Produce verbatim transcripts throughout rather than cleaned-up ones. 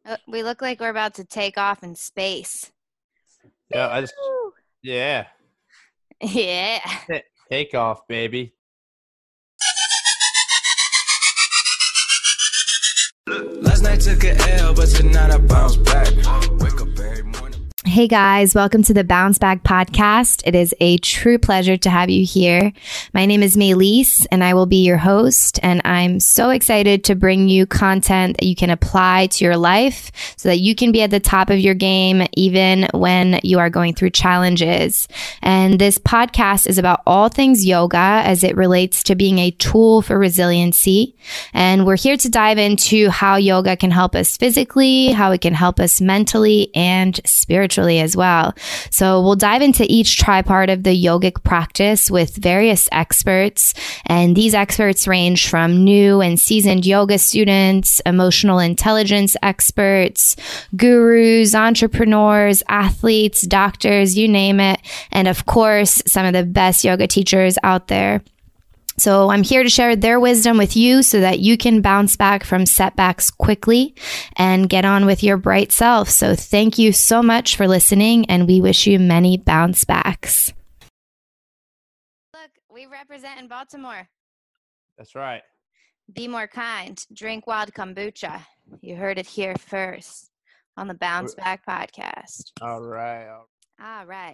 Uh, We look like we're about to take off in space. Yeah, I just Pew! yeah. Yeah. Ta- Take off, baby. Last night took a L, but tonight I bounce back. Wake up every morning. Hey guys, welcome to the Bounce Back Podcast. It is a true pleasure to have you here. My name is Maylise and I will be your host. And I'm so excited to bring you content that you can apply to your life so that you can be at the top of your game even when you are going through challenges. And this podcast is about all things yoga as it relates to being a tool for resiliency. And we're here to dive into how yoga can help us physically, how it can help us mentally and spiritually as well. So we'll dive into each tripart of the yogic practice with various experts. And these experts range from new and seasoned yoga students, emotional intelligence experts, gurus, entrepreneurs, athletes, doctors, you name it. And of course, some of the best yoga teachers out there. So I'm here to share their wisdom with you so that you can bounce back from setbacks quickly and get on with your bright self. So thank you so much for listening, and we wish you many bounce backs. Look, we represent in Baltimore. That's right. Be more kind. Drink wild kombucha. You heard it here first on the Bounce Back Podcast. All right. all- All right.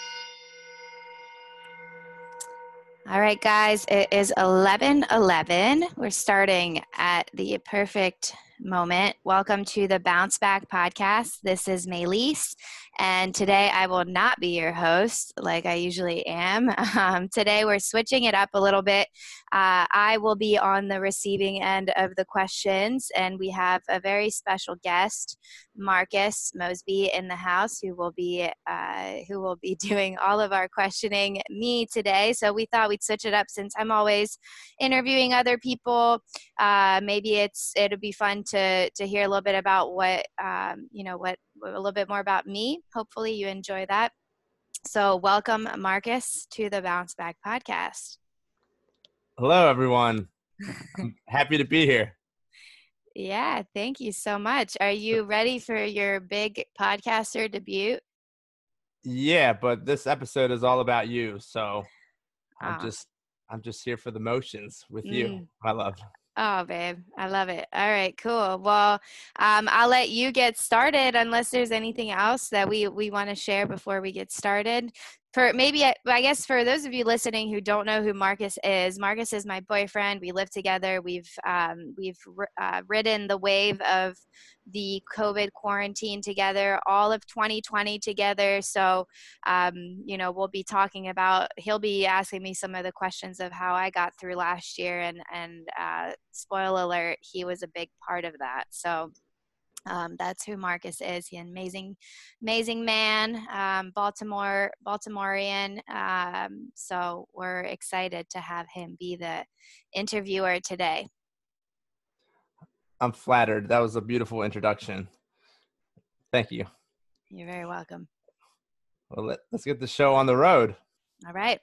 All right, guys, it is eleven eleven. We're starting at the perfect moment. Welcome to the Bounce Back Podcast. This is Maylise, and today I will not be your host like I usually am. Um, today we're switching it up a little bit. Uh, I will be on the receiving end of the questions, and we have a very special guest, Marcus Mosby, in the house, who will be uh, who will be doing all of our questioning me today. So we thought we'd switch it up since I'm always interviewing other people. Uh, maybe it's it'll be fun to to hear a little bit about what um, you know what a little bit more about me. Hopefully you enjoy that. So welcome, Marcus, to the Bounce Back Podcast. Hello, everyone. I'm happy to be here. Yeah, thank you so much. Are you ready for your big podcaster debut? Yeah, but this episode is all about you, so I'm Oh, just I'm just here for the motions with you, mm. my love. Oh, babe, I love it. All right, cool. Well, um, I'll let you get started unless there's anything else that we, we want to share before we get started. For maybe, I I guess for those of you listening who don't know who Marcus is, Marcus is my boyfriend. We live together. We've um, we've uh, ridden the wave of the COVID quarantine together, all of twenty twenty together. So um, you know, we'll be talking about, he'll be asking me some of the questions of how I got through last year, and, and uh, spoiler alert, he was a big part of that. So um, that's who Marcus is. He's an amazing, amazing man, um, Baltimore, Baltimorean. Um, so we're excited to have him be the interviewer today. I'm flattered. That was a beautiful introduction. Thank you. You're very welcome. Well, let, let's get the show on the road. All right.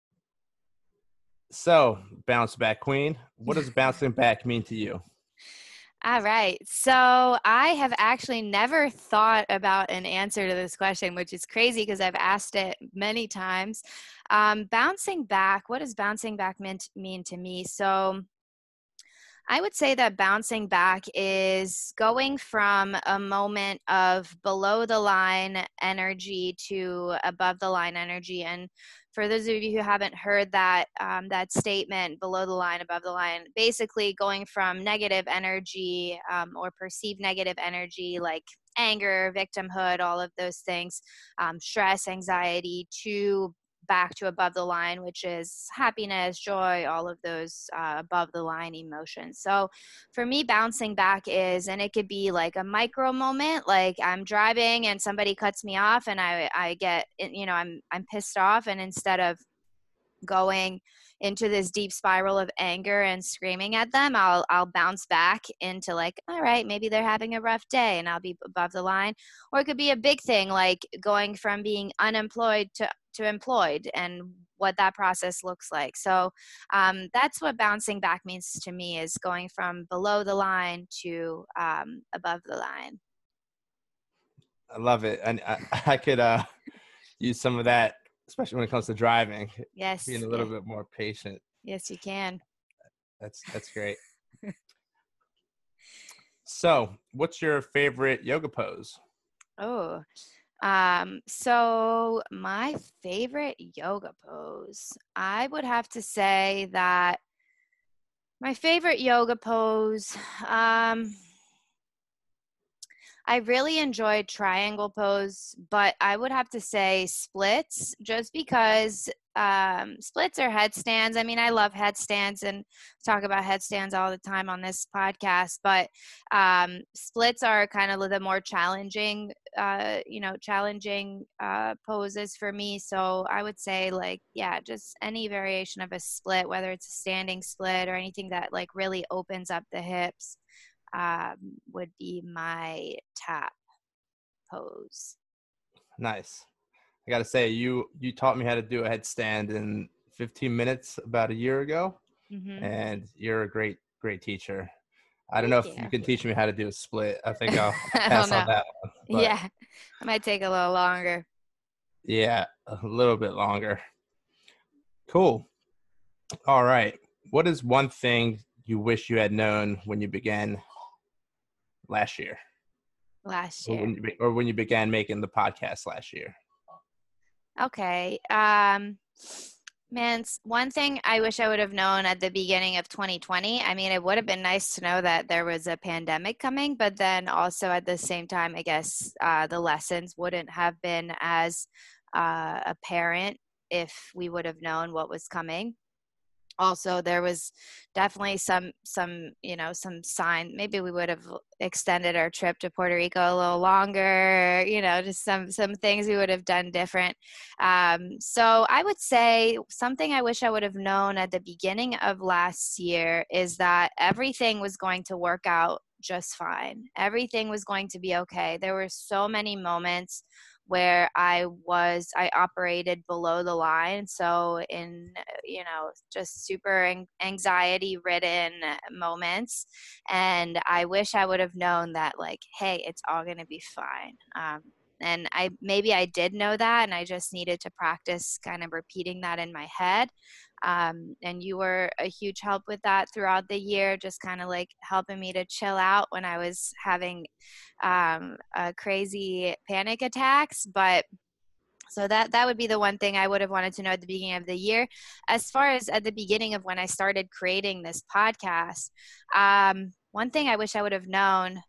So, bounce back queen. What does bouncing back mean to you? All right. So I have actually never thought about an answer to this question, which is crazy because I've asked it many times. Um, bouncing back, what does bouncing back mean to, mean to me? So I would say that bouncing back is going from a moment of below the line energy to above the line energy. And for those of you who haven't heard that um, that statement, below the line, above the line, basically going from negative energy um, or perceived negative energy like anger, victimhood, all of those things, um, stress, anxiety, to back to above the line, which is happiness, joy, all of those uh, above the line emotions. So for me, bouncing back is, and it could be like a micro moment, like I'm driving and somebody cuts me off and I, I get, you know, I'm, I'm pissed off, and instead of going into this deep spiral of anger and screaming at them, I'll I'll bounce back into like, all right, maybe they're having a rough day, and I'll be above the line. Or it could be a big thing like going from being unemployed to to employed, and what that process looks like. So um, that's what bouncing back means to me, is going from below the line to um, above the line. I love it. And I, I could uh, use some of that, especially when it comes to driving, Yes. being a little yeah. bit more patient. Yes, you can. That's, that's great. So what's your favorite yoga pose? Oh, um, so my favorite yoga pose, I would have to say that my favorite yoga pose, um, I really enjoyed triangle pose, but I would have to say splits just because um, splits are headstands. I mean, I love headstands and talk about headstands all the time on this podcast, but um, splits are kind of the more challenging, uh, you know, challenging uh, poses for me. So I would say like, yeah, just any variation of a split, whether it's a standing split or anything that like really opens up the hips. Um, would be my tap pose. Nice. I got to say, you, you taught me how to do a headstand in fifteen minutes about a year ago, Mm-hmm. and you're a great, great teacher. I don't Thank know if you. you can teach me how to do a split. I think I'll I pass don't on know. that one. But Yeah, it might take a little longer. yeah, a little bit longer. Cool. All right. What is one thing you wish you had known when you began last year, Last or year. when you, be- or when you began making the podcast last year? Okay. Um, man, s- one thing I wish I would have known at the beginning of twenty twenty. I mean, it would have been nice to know that there was a pandemic coming, but then also at the same time, I guess uh, the lessons wouldn't have been as uh, apparent if we would have known what was coming. Also, there was definitely some some you know some sign maybe we would have extended our trip to Puerto Rico a little longer, you know just some some things we would have done different. Um, so I would say something I wish I would have known at the beginning of last year is that everything was going to work out just fine. Everything was going to be okay. There were so many moments where I was, I operated below the line. So in, you know, just super anxiety ridden moments. And I wish I would have known that like, hey, it's all going to be fine. Um, and I, maybe I did know that and I just needed to practice kind of repeating that in my head. Um, and you were a huge help with that throughout the year, just kind of like helping me to chill out when I was having um, uh, crazy panic attacks. But so that that would be the one thing I would have wanted to know at the beginning of the year. As far as at the beginning of when I started creating this podcast, um, one thing I wish I would have known,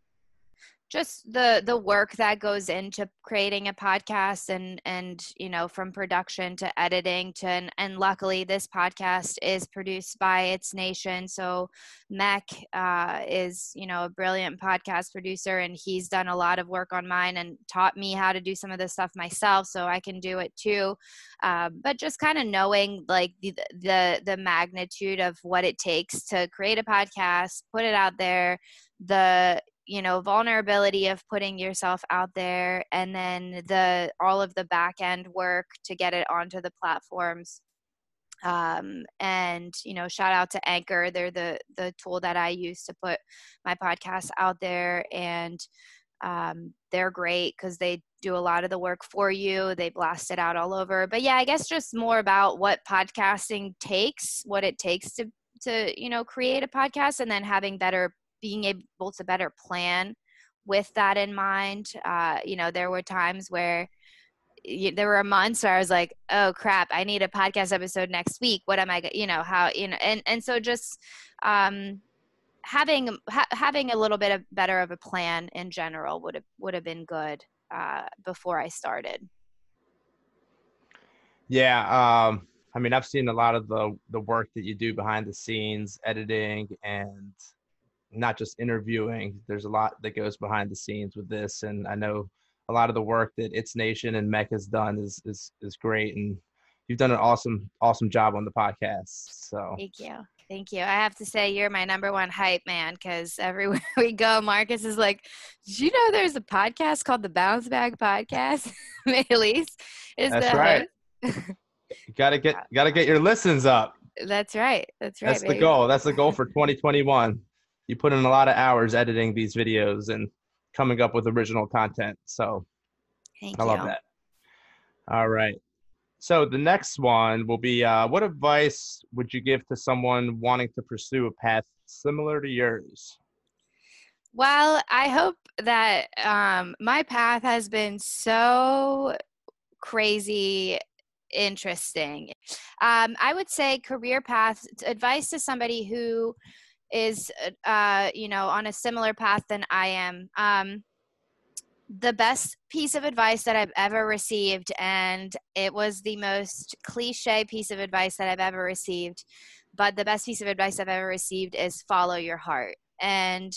just the the work that goes into creating a podcast, and and you know from production to editing to and, and luckily this podcast is produced by It's Nation. So Mac uh, is you know a brilliant podcast producer, and he's done a lot of work on mine and taught me how to do some of this stuff myself, so I can do it too. Uh, but just kind of knowing like the, the the magnitude of what it takes to create a podcast, put it out there, the you know, vulnerability of putting yourself out there, and then the all of the back end work to get it onto the platforms. Um, and you know, shout out to Anchor. They're the the tool that I use to put my podcast out there, and um, they're great because they do a lot of the work for you. They blast it out all over. But yeah, I guess just more about what podcasting takes, what it takes to to you know create a podcast, and then having better being able to better plan with that in mind. Uh, you know, there were times where y- there were months where I was like, oh crap, I need a podcast episode next week. What am I, go-" you know, how, you know, and, and so just um, having, ha- having a little bit of better of a plan in general would have, would have been good uh, before I started. Yeah. Um, I mean, I've seen a lot of the, the work that you do behind the scenes, editing and not just interviewing. There's a lot that goes behind the scenes with this. And I know a lot of the work that It's Nation and Mech has done is, is, is great. And you've done an awesome, awesome job on the podcast. So Thank you. Thank you. I have to say you're my number one hype man, because everywhere we go, Marcus is like, did you know there's a podcast called the Bounce Back Podcast? Elise is that's the right. host. You gotta get, gotta get your listens up. That's right. That's right. That's the baby. goal. That's the goal for twenty twenty-one. You put in a lot of hours editing these videos, and coming up with original content. So Thank I love you. that. All right. So the next one will be, uh, what advice would you give to someone wanting to pursue a path similar to yours? Well, I hope that um, my path has been so crazy interesting. Um, I would say career path advice to somebody who is, uh, you know, on a similar path than I am. Um, the best piece of advice that I've ever received, and it was the most cliche piece of advice that I've ever received, but the best piece of advice I've ever received is follow your heart. And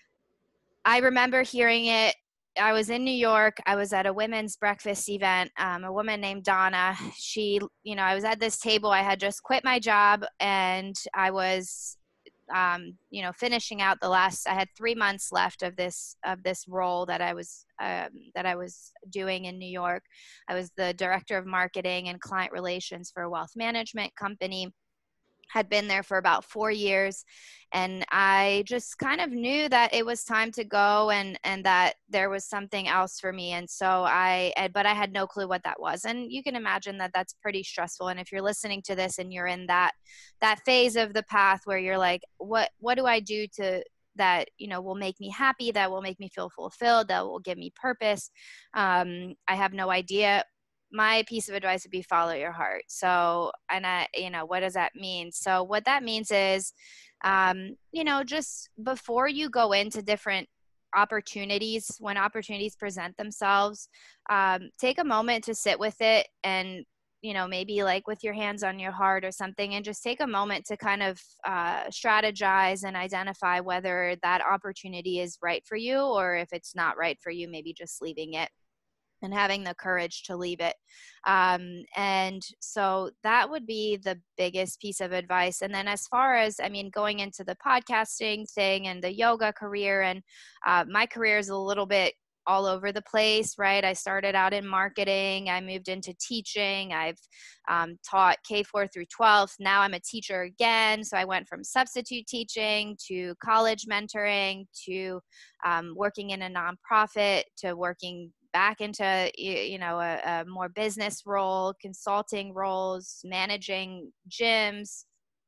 I remember hearing it. I was in New York. I was at a women's breakfast event. Um, a woman named Donna. She, you know, I was at this table. I had just quit my job, and I was, um, you know, finishing out the last. I had three months left of this of this role that I was um, that I was doing in New York. I was the director of marketing and client relations for a wealth management company. Had been there for about four years, and I just kind of knew that it was time to go, and and that there was something else for me. And so I but I had no clue what that was. And you can imagine that that's pretty stressful. And if you're listening to this and you're in that that phase of the path where you're like, what what do I do to that, you know, will make me happy, that will make me feel fulfilled, that will give me purpose, um, I have no idea. My piece of advice would be follow your heart. So, and I, you know, what does that mean? So what that means is, um, you know, just before you go into different opportunities, when opportunities present themselves, um, take a moment to sit with it and, you know, maybe like with your hands on your heart or something, and just take a moment to kind of uh, strategize and identify whether that opportunity is right for you, or if it's not right for you, maybe just leaving it and having the courage to leave it. Um, and so that would be the biggest piece of advice. And then as far as, I mean, going into the podcasting thing and the yoga career, and uh, my career is a little bit all over the place, right? I started out in marketing. I moved into teaching. I've um, taught K four through twelve. Now I'm a teacher again. So I went from substitute teaching to college mentoring to um, working in a nonprofit to working back into, you know, a, a more business role, consulting roles, managing gyms,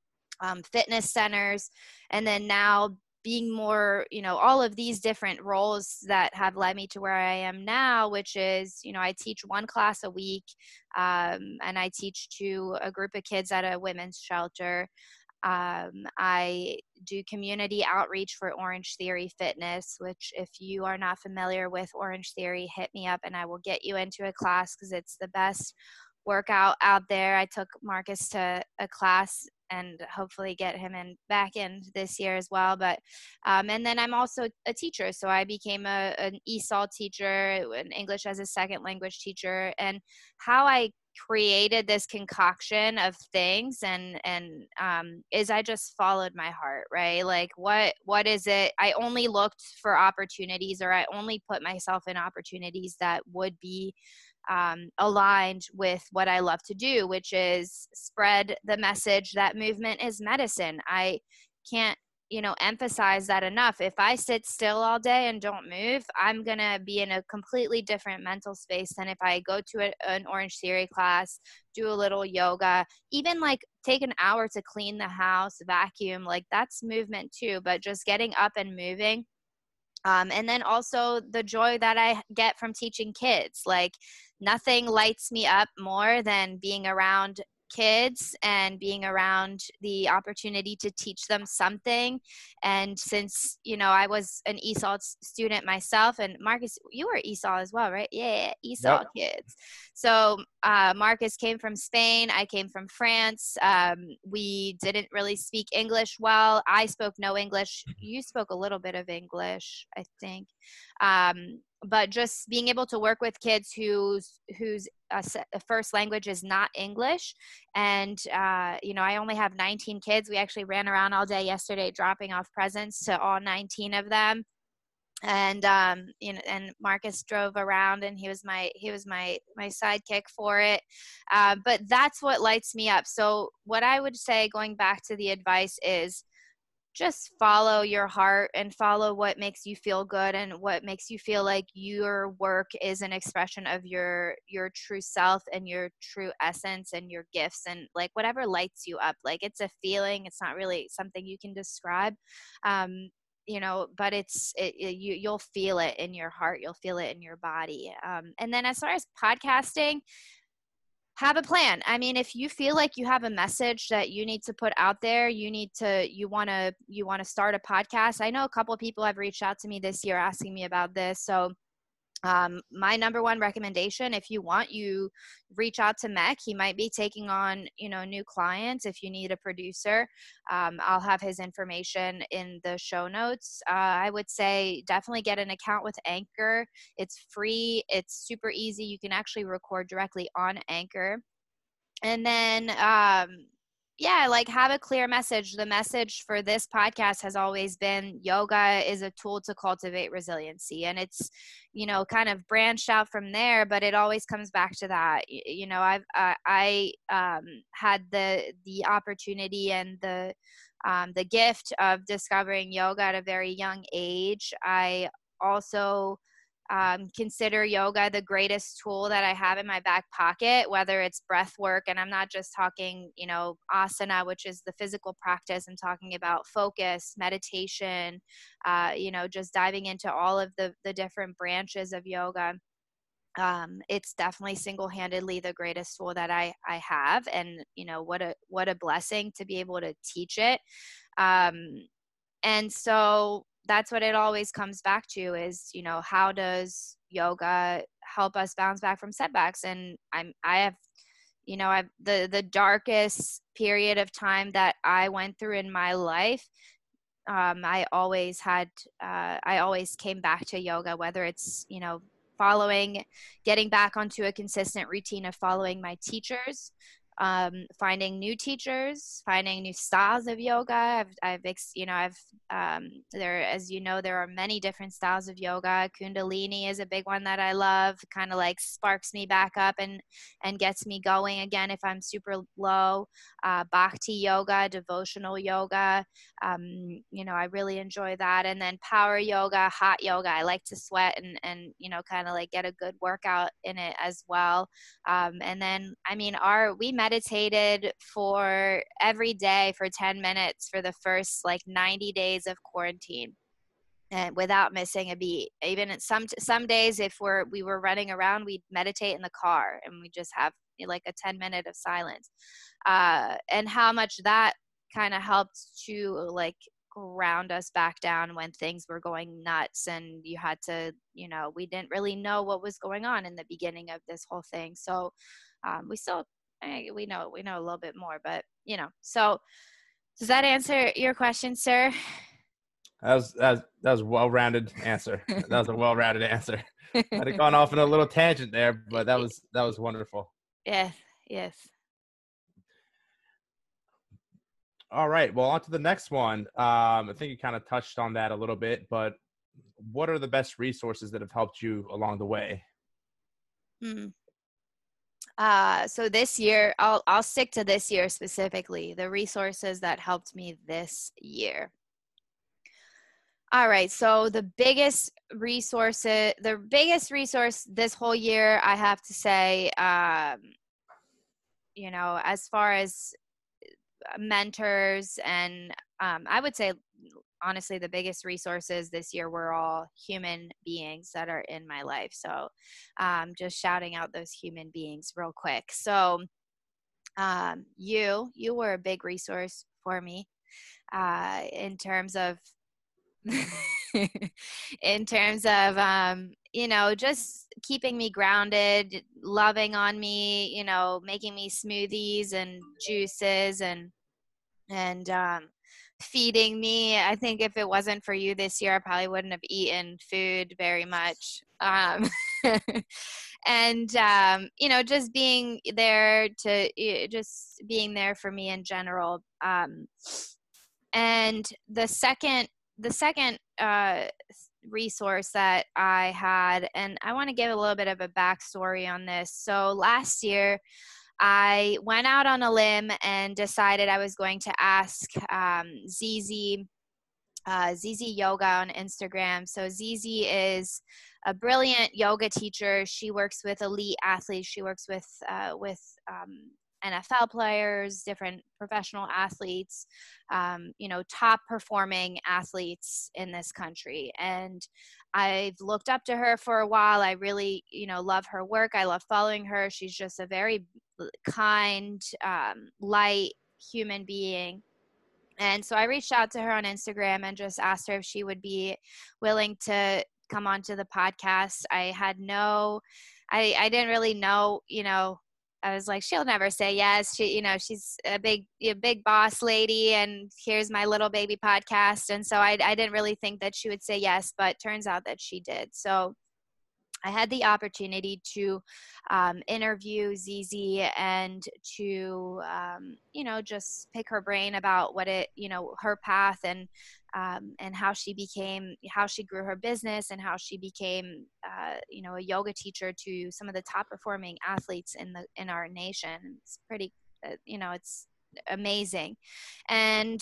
um, fitness centers, and then now being more, you know, all of these different roles that have led me to where I am now, which is, you know, I teach one class a week, um, and I teach to a group of kids at a women's shelter. Um, I do community outreach for Orange Theory Fitness, which if you are not familiar with Orange Theory, hit me up and I will get you into a class because it's the best workout out there. I took Marcus to a class and hopefully get him in back in this year as well. But um, and then I'm also a teacher, so I became a, an E S O L teacher, an English as a second language teacher, and how I created this concoction of things and and um is I just followed my heart, right? Like what what is it? I only looked for opportunities, or I only put myself in opportunities that would be um, aligned with what I love to do, which is spread the message that movement is medicine. I can't, you know, emphasize that enough. If I sit still all day and don't move, I'm going to be in a completely different mental space than if I go to a, an Orange Theory class, do a little yoga, even like take an hour to clean the house, vacuum, like that's movement too, but just getting up and moving. Um, and then also the joy that I get from teaching kids. Like nothing lights me up more than being around kids and being around the opportunity to teach them something. And since, you know, I was an E S O L student myself, and Marcus, you were E S O L as well, right? Yeah, E S O L yep. Kids. So uh, Marcus came from Spain. I came from France. Um, we didn't really speak English well. I spoke no English. You spoke a little bit of English, I think. Um, but just being able to work with kids whose whose uh, first language is not English, and uh, you know, I only have nineteen kids. We actually ran around all day yesterday dropping off presents to all nineteen of them, and um, you know, and Marcus drove around, and he was my he was my my sidekick for it. Uh, but that's what lights me up. So what I would say, going back to the advice, is just follow your heart and follow what makes you feel good and what makes you feel like your work is an expression of your your true self and your true essence and your gifts and like whatever lights you up. Like it's a feeling, it's not really something you can describe. Um, you know, but it's it, it, you you'll feel it in your heart, you'll feel it in your body. Um, and then as far as podcasting, have a plan. I mean, if you feel like you have a message that you need to put out there, you need to, you want to, you want to start a podcast. I know a couple of people have reached out to me this year asking me about this. So um, my number one recommendation, if you want, you reach out to Mech. He might be taking on, you know, new clients. If you need a producer, um, I'll have his information in the show notes. Uh, I would say definitely get an account with Anchor. It's free. It's super easy. You can actually record directly on Anchor. And then, um, yeah, like have a clear message. The message for this podcast has always been yoga is a tool to cultivate resiliency. And it's, you know, kind of branched out from there, but it always comes back to that. You know, I've, uh, I um, had the, the opportunity and the, um, the gift of discovering yoga at a very young age. I also Um, consider yoga the greatest tool that I have in my back pocket, whether it's breath work. And I'm not just talking, you know, asana, which is the physical practice. I'm talking about focus, meditation, uh, you know, just diving into all of the, the different branches of yoga. Um, it's definitely single-handedly the greatest tool that I, I have. And, you know, what a, what a blessing to be able to teach it. Um, and so that's what it always comes back to is, you know, how does yoga help us bounce back from setbacks? And I'm, I have, you know, I've the, the darkest period of time that I went through in my life. Um, I always had, uh, I always came back to yoga, whether it's, you know, following, getting back onto a consistent routine of following my teachers, um, finding new teachers, finding new styles of yoga. I've, I've, you know, I've, um, there, as you know, there are many different styles of yoga. Kundalini is a big one that I love, kind of like sparks me back up and, and gets me going again if I'm super low. Uh, Bhakti yoga, devotional yoga. Um, you know, I really enjoy that. And then power yoga, hot yoga. I like to sweat and, and, you know, kind of like get a good workout in it as well. Um, and then, I mean, our, we meditated for every day for ten minutes for the first like ninety days of quarantine, and without missing a beat. Even at some, some days, if we're, we were running around, we'd meditate in the car and we just have like a ten minute of silence. Uh, and how much that kind of helped to like ground us back down when things were going nuts and you had to, you know, we didn't really know what was going on in the beginning of this whole thing. So um, we still, we know, we know a little bit more, but you know, so does that answer your question, sir? That was, that was, that was a well-rounded answer. That was a well-rounded answer. I'd have gone off on a little tangent there, but that was, that was wonderful. Yes. Yes. All right. Well, on to the next one. Um, I think you kind of touched on that a little bit, but what are the best resources that have helped you along the way? Hmm. Uh, so this year, I'll, I'll stick to this year specifically, the resources that helped me this year. All right. So the biggest resources, the biggest resource this whole year, I have to say, um, you know, as far as mentors and um, I would say, honestly, the biggest resources this year were all human beings that are in my life. So um, just shouting out those human beings real quick. So um, you, you were a big resource for me uh, in terms of, in terms of, um, you know, just keeping me grounded, loving on me, you know, making me smoothies and juices and, and, um, feeding me. I think if it wasn't for you this year, I probably wouldn't have eaten food very much. Um, and, um, you know, just being there to, just being there for me in general. Um, and the second, the second, uh, resource that I had, and I want to give a little bit of a backstory on this. So last year, I went out on a limb and decided I was going to ask um, Z Z uh, Z Z Yoga on Instagram. So Z Z is a brilliant yoga teacher. She works with elite athletes. She works with uh, with um, N F L players, different professional athletes, um, you know, top performing athletes in this country. And I've looked up to her for a while. I really, you know, love her work. I love following her. She's just a very kind, um, light human being. And so I reached out to her on Instagram and just asked her if she would be willing to come onto the podcast. I had no, I, I didn't really know, you know, I was like, she'll never say yes. She, you know, she's a big, a big boss lady, and here's my little baby podcast. And so I, I didn't really think that she would say yes, but turns out that she did. So I had the opportunity to um, interview Z Z and to, um, you know, just pick her brain about what it, you know, her path and um, and how she became, how she grew her business and how she became, uh, you know, a yoga teacher to some of the top performing athletes in the in our nation. It's pretty, uh, you know, it's amazing. And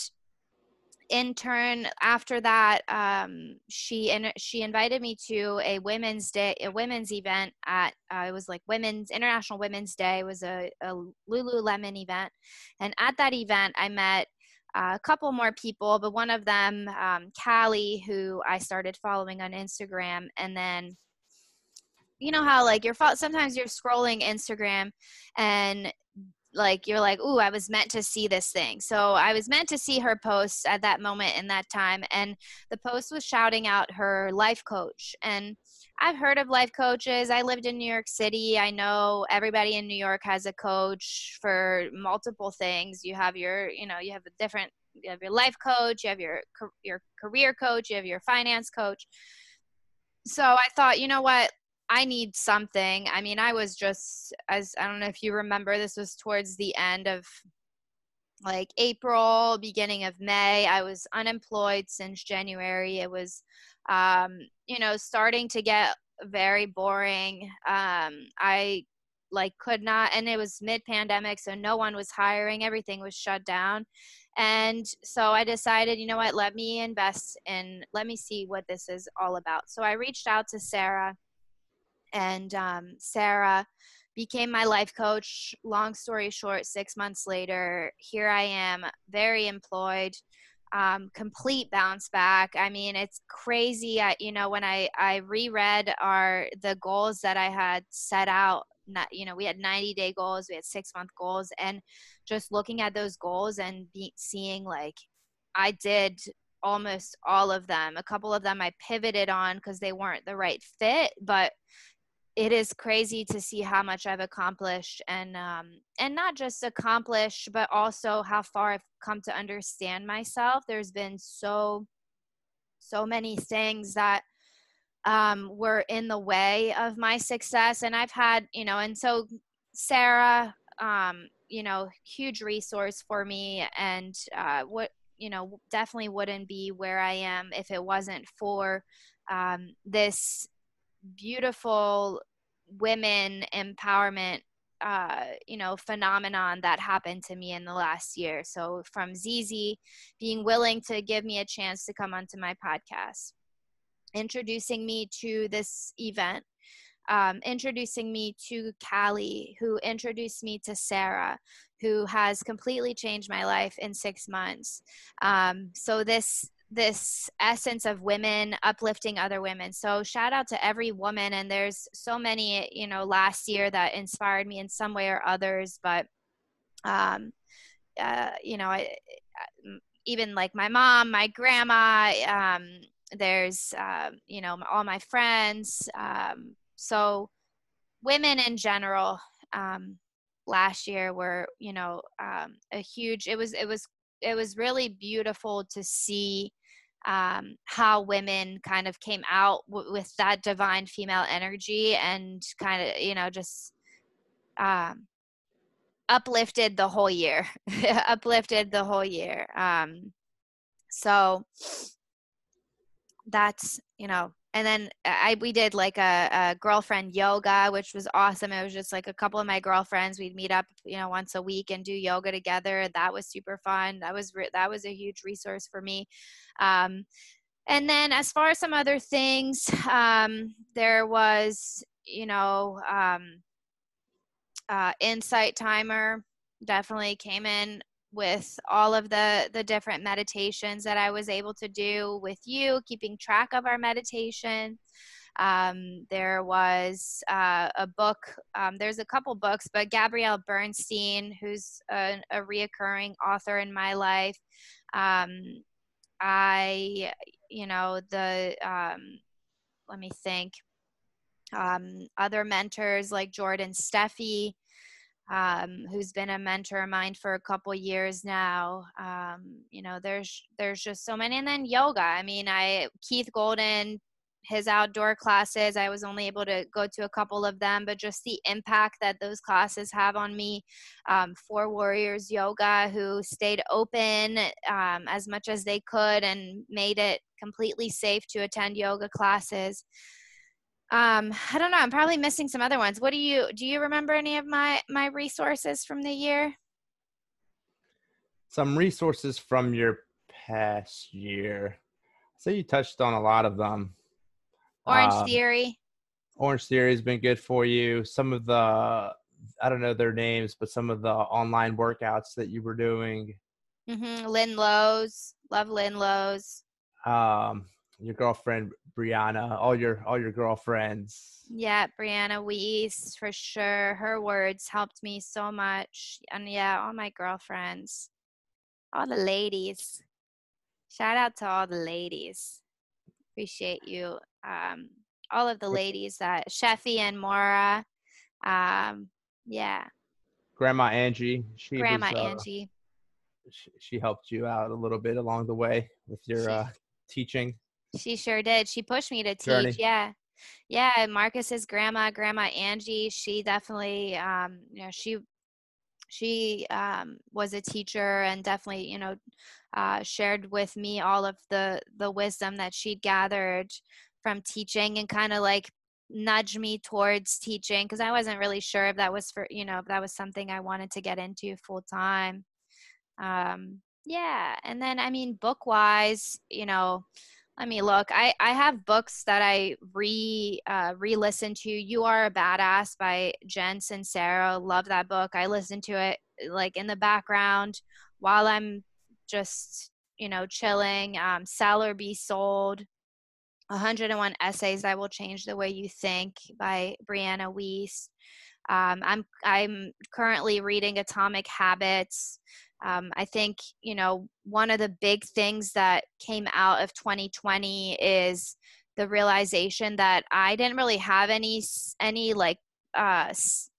in turn, after that, um, she in, she invited me to a women's day, a women's event at uh, it was like women's International Women's Day. It was a, a Lululemon event, and at that event, I met uh, a couple more people, but one of them, um, Callie, who I started following on Instagram, and then you know how like you're sometimes you're scrolling Instagram and like you're like, ooh, I was meant to see this thing. So I was meant to see her post at that moment in that time. And the post was shouting out her life coach. And I've heard of life coaches. I lived in New York City. I know everybody in New York has a coach for multiple things. You have your, you know, you have a different, you have your life coach, you have your, your career coach, you have your finance coach. So I thought, you know what? I need something. I mean, I was just, as I don't know if you remember, this was towards the end of like April, beginning of May. I was unemployed since January. It was, um, you know, starting to get very boring. Um, I like could not, and it was mid-pandemic, so no one was hiring. Everything was shut down. And so I decided, you know what, let me invest in, let me see what this is all about. So I reached out to Sarah. And um, Sarah became my life coach. Long story short, six months later, here I am, very employed, um, complete bounce back. I mean, it's crazy. I, you know, when I, I reread our the goals that I had set out, not, you know, we had ninety day goals, we had six month goals, and just looking at those goals and be, seeing like I did almost all of them. A couple of them I pivoted on because they weren't the right fit, but it is crazy to see how much I've accomplished, and um, and not just accomplished, but also how far I've come to understand myself. There's been so, so many things that um, were in the way of my success. And I've had, you know, and so Sarah, um, you know, huge resource for me, and uh, what, you know, definitely wouldn't be where I am if it wasn't for um, this beautiful women empowerment uh you know phenomenon that happened to me in the last year. So from Z Z being willing to give me a chance to come onto my podcast, introducing me to this event, um, introducing me to Callie, who introduced me to Sarah, who has completely changed my life in six months. Um, so this this essence of women uplifting other women. So shout out to every woman. And there's so many, you know, last year that inspired me in some way or others. But, um, uh, you know, I, even like my mom, my grandma, um, there's, uh, you know, all my friends. Um, so women in general, um, last year were, you know, um, a huge, it was, it was, it was really beautiful to see um, how women kind of came out w- with that divine female energy, and kind of, you know, just um, uplifted the whole year, uplifted the whole year. Um, so that's, you know, and then I we did like a, a girlfriend yoga, which was awesome. It was just like a couple of my girlfriends. We'd meet up, you know, once a week and do yoga together. That was super fun. That was re- that was a huge resource for me. Um, and then as far as some other things, um, there was, you know, um, uh, Insight Timer definitely came in with all of the the different meditations that I was able to do with you, keeping track of our meditation. Um, there was uh, a book, um, there's a couple books, but Gabrielle Bernstein, who's a, a reoccurring author in my life, um, I, you know, the, um, let me think, um, other mentors like Jordan Steffi, um, who's been a mentor of mine for a couple years now. Um, you know, there's there's just so many. And then yoga. I mean, I Keith Golden, his outdoor classes, I was only able to go to a couple of them, but just the impact that those classes have on me. Um, Four Warriors Yoga, who stayed open um, as much as they could and made it completely safe to attend yoga classes. Um, I don't know. I'm probably missing some other ones. What do you do? You remember any of my my resources from the year? Some resources from your past year. So you touched on a lot of them. Orange Um, Theory. Orange Theory has been good for you. Some of the, I don't know their names, but some of the online workouts that you were doing. Mm-hmm. Lynn Lowe's. Love Lynn Lowe's. Um, your girlfriend Brianna, all your all your girlfriends. Yeah, Brianna Weiss, for sure. Her words helped me so much. And yeah, all my girlfriends. All the ladies. Shout out to all the ladies. Appreciate you. Um, all of the ladies that Sheffy and Maura. Um, yeah. Grandma Angie, she Grandma was uh, Angie. she, she helped you out a little bit along the way with your She uh, teaching she sure did. She pushed me to teach. journey. Yeah. Yeah. Marcus's grandma, Grandma Angie, she definitely um, you know, she she um, was a teacher and definitely, you know, uh, shared with me all of the the wisdom that she'd gathered from teaching and kind of like nudged me towards teaching because I wasn't really sure if that was for, you know, if that was something I wanted to get into full time. Um, yeah. And then, I mean, book wise, you know, let me look. I, I have books that I re uh, re-listen to. You Are a Badass by Jen Sincero. Love that book. I listen to it like in the background while I'm just, you know, chilling. Um, Sell or Be Sold. one hundred one Essays That Will Change the Way You Think by Brianna Weiss. Um, I'm I'm currently reading Atomic Habits. Um, I think, you know, one of the big things that came out of twenty twenty is the realization that I didn't really have any any like uh,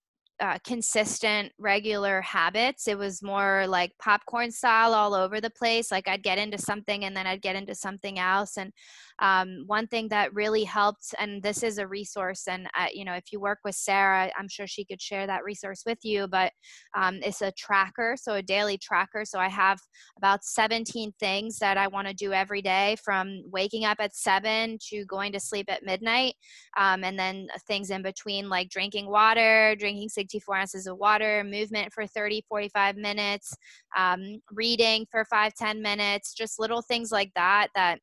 uh, consistent, regular habits. It was more like popcorn style all over the place. Like I'd get into something and then I'd get into something else. And um, one thing that really helped, and this is a resource, and uh, you know, if you work with Sarah, I'm sure she could share that resource with you, but um, it's a tracker, so a daily tracker. So I have about seventeen things that I want to do every day, from waking up at seven to going to sleep at midnight. Um, and then things in between, like drinking water, drinking sixty-four ounces of water, movement for thirty, forty-five minutes, um, reading for five, ten minutes, just little things like that, that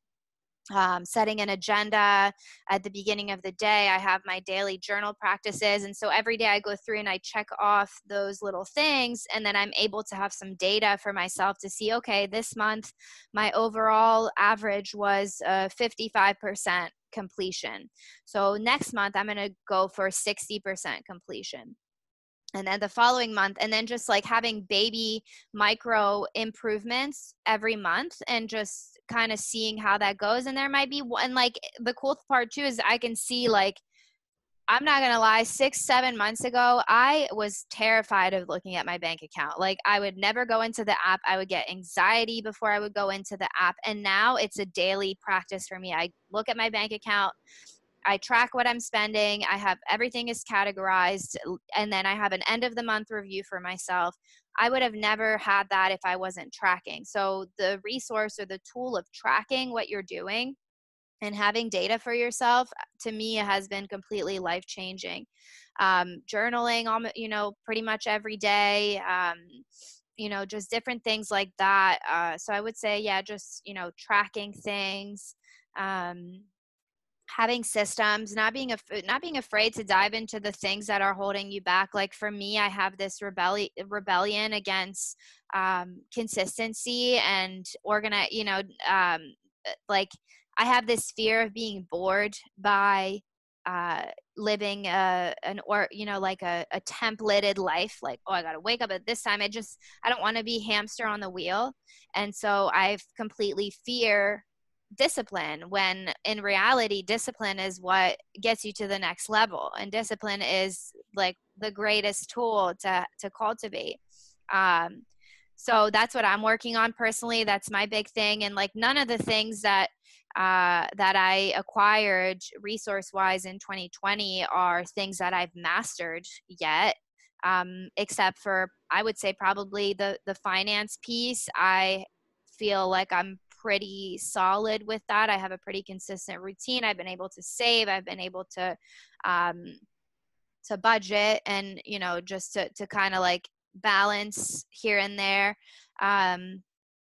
um, setting an agenda at the beginning of the day. I have my daily journal practices. And so every day I go through and I check off those little things. And then I'm able to have some data for myself to see, okay, this month, my overall average was uh, fifty-five percent completion. So next month, I'm going to go for sixty percent completion. And then the following month, and then just like having baby micro improvements every month and just kind of seeing how that goes. And there might be one, like the cool part too is I can see, like, I'm not going to lie, six, seven months ago, I was terrified of looking at my bank account. Like I would never go into the app. I would get anxiety before I would go into the app. And now it's a daily practice for me. I look at my bank account. I track what I'm spending. I have everything is categorized, and then I have an end of the month review for myself. I would have never had that if I wasn't tracking. So the resource or the tool of tracking what you're doing And having data for yourself, to me, has been completely life changing. Um, journaling, you know, pretty much every day, um, you know, just different things like that. Uh, so I would say, yeah, just, you know, tracking things, um, having systems, not being, af- not being afraid to dive into the things that are holding you back. Like for me, I have this rebellion, rebellion against um, consistency and organize, you know, um, like, I have this fear of being bored by uh, living a, an, or, you know, like a, a templated life. Like, oh, I got to wake up at this time. I just, I don't want to be hamster on the wheel. And so I completely fear discipline, when in reality, discipline is what gets you to the next level. And discipline is like the greatest tool to, to cultivate. Um, so that's what I'm working on personally. That's my big thing. And like none of the things that uh, that I acquired resource-wise in twenty twenty are things that I've mastered yet, um, except for, I would say, probably the the finance piece. I feel like I'm pretty solid with that. I have a pretty consistent routine. I've been able to save. I've been able to um, to budget, and you know, just to to kind of like balance here and there. Um,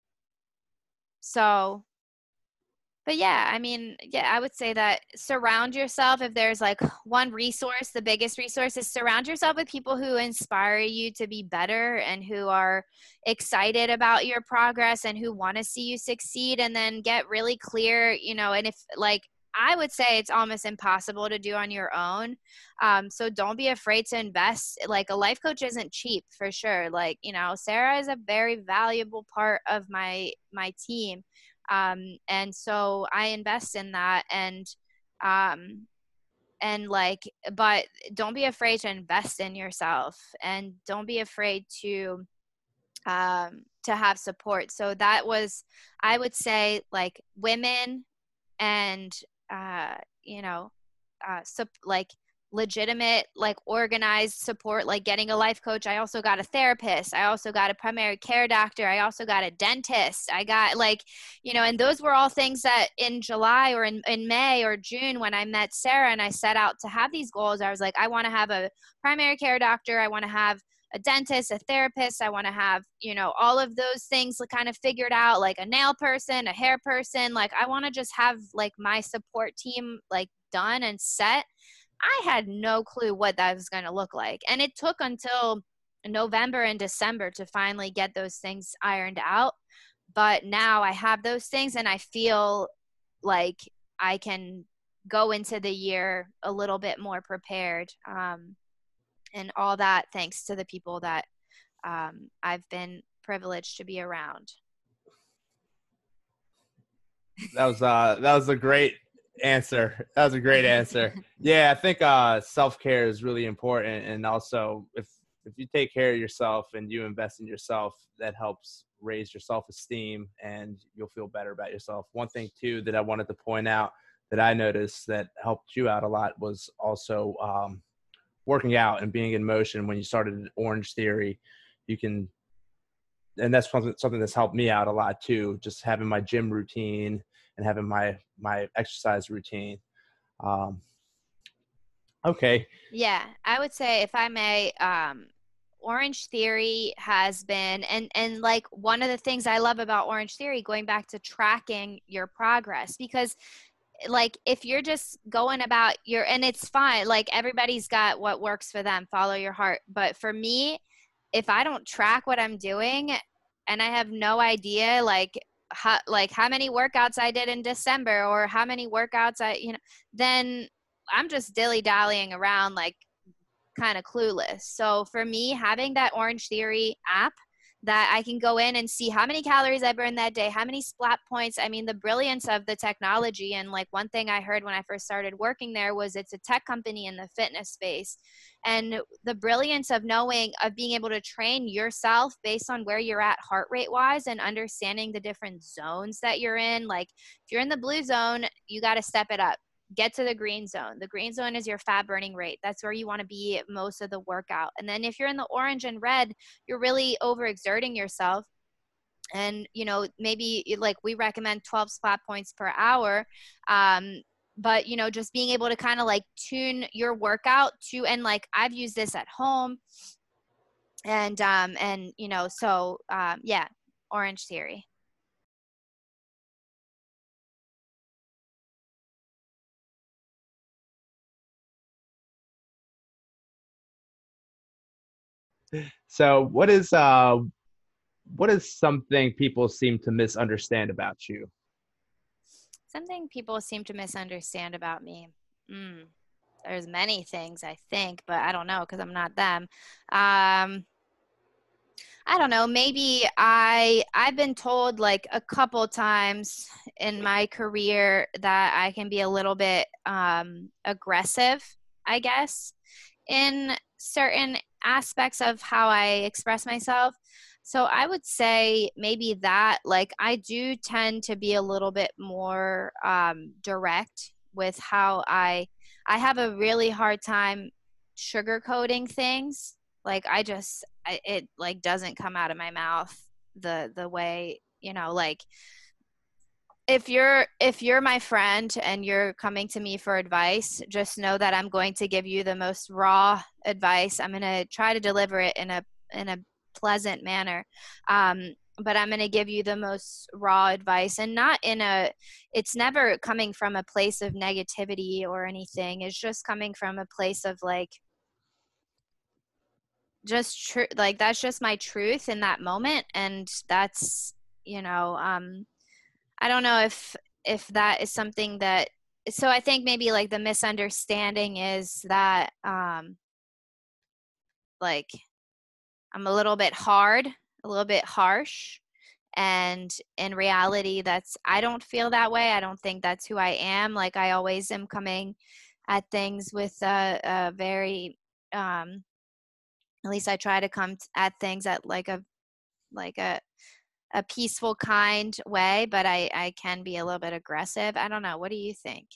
so But yeah, I mean, yeah, I would say that surround yourself, if there's like one resource, the biggest resource is surround yourself with people who inspire you to be better and who are excited about your progress and who want to see you succeed, and then get really clear, you know, and if like, I would say it's almost impossible to do on your own. Um, so don't be afraid to invest. Like a life coach isn't cheap for sure. Like, you know, Sarah is a very valuable part of my, my team. Um, and so I invest in that, and, um, and like, but don't be afraid to invest in yourself, and don't be afraid to, um, to have support. So that was, I would say, like women and, uh, you know, uh, sup- like legitimate, like organized support, like getting a life coach. I also got a therapist. I also got a primary care doctor. I also got a dentist. I got like, you know, and those were all things that in July or in, in May or June, when I met Sarah and I set out to have these goals, I was like, I want to have a primary care doctor. I want to have a dentist, a therapist. I want to have, you know, all of those things kind of figured out, like a nail person, a hair person. Like I want to just have like my support team like done and set. I had no clue what that was going to look like. And it took until November and December to finally get those things ironed out. But now I have those things, and I feel like I can go into the year a little bit more prepared. Um, and all that thanks to the people that um, I've been privileged to be around. That was uh that was a great answer. That was a great answer. Yeah, I think uh self-care is really important, and also if if you take care of yourself and you invest in yourself, that helps raise your self-esteem and you'll feel better about yourself. One thing too that I wanted to point out that I noticed that helped you out a lot was also um working out and being in motion. When you started Orange Theory, you can, and that's something, something that's helped me out a lot too, just having my gym routine and having my, my exercise routine. Um, okay. Yeah, I would say, if I may, um, Orange Theory has been, and, and like one of the things I love about Orange Theory, going back to tracking your progress, because like if you're just going about your, and it's fine, like everybody's got what works for them, follow your heart. But for me, if I don't track what I'm doing and I have no idea like how, like how many workouts I did in December or how many workouts I, you know, then I'm just dilly-dallying around, like kind of clueless. So for me, having that Orange Theory app that I can go in and see how many calories I burned that day, how many splat points. I mean, the brilliance of the technology. And like one thing I heard when I first started working there was it's a tech company in the fitness space. And the brilliance of knowing, of being able to train yourself based on where you're at heart rate wise, and understanding the different zones that you're in. Like if you're in the blue zone, you got to step it up. Get to the green zone. The green zone is your fat burning rate. That's where you want to be most of the workout. And then if you're in the orange and red, you're really overexerting yourself. and, you know, maybe like we recommend twelve splat points per hour. Um, but, you know, just being able to kind of like tune your workout to, and like I've used this at home, and, um, and, you know, so, um, yeah, Orange Theory. So what is uh what is something people seem to misunderstand about you? Something people seem to misunderstand about me. Mm, there's many things, I think, but I don't know because I'm not them. Um, I don't know. Maybe I I've been told like a couple times in my career that I can be a little bit um, aggressive, I guess, in certain aspects of how I express myself. So I would say maybe that, like, I do tend to be a little bit more um, direct with how I I have a really hard time sugarcoating things. Like I just I, it like doesn't come out of my mouth the the way, you know, like if you're if you're my friend and you're coming to me for advice, just know that I'm going to give you the most raw advice. I'm going to try to deliver it in a in a pleasant manner. Um, but I'm going to give you the most raw advice, and not in a it's never coming from a place of negativity or anything. It's just coming from a place of like just true, like that's just my truth in that moment. And that's, you know, um I don't know if if that is something that, so I think maybe like the misunderstanding is that um like I'm a little bit hard, a little bit harsh, and in reality that's I don't feel that way. I don't think that's who I am. Like I always am coming at things with a, a very um at least I try to come at things at like a like a a peaceful, kind way, but I, I can be a little bit aggressive. I don't know. What do you think?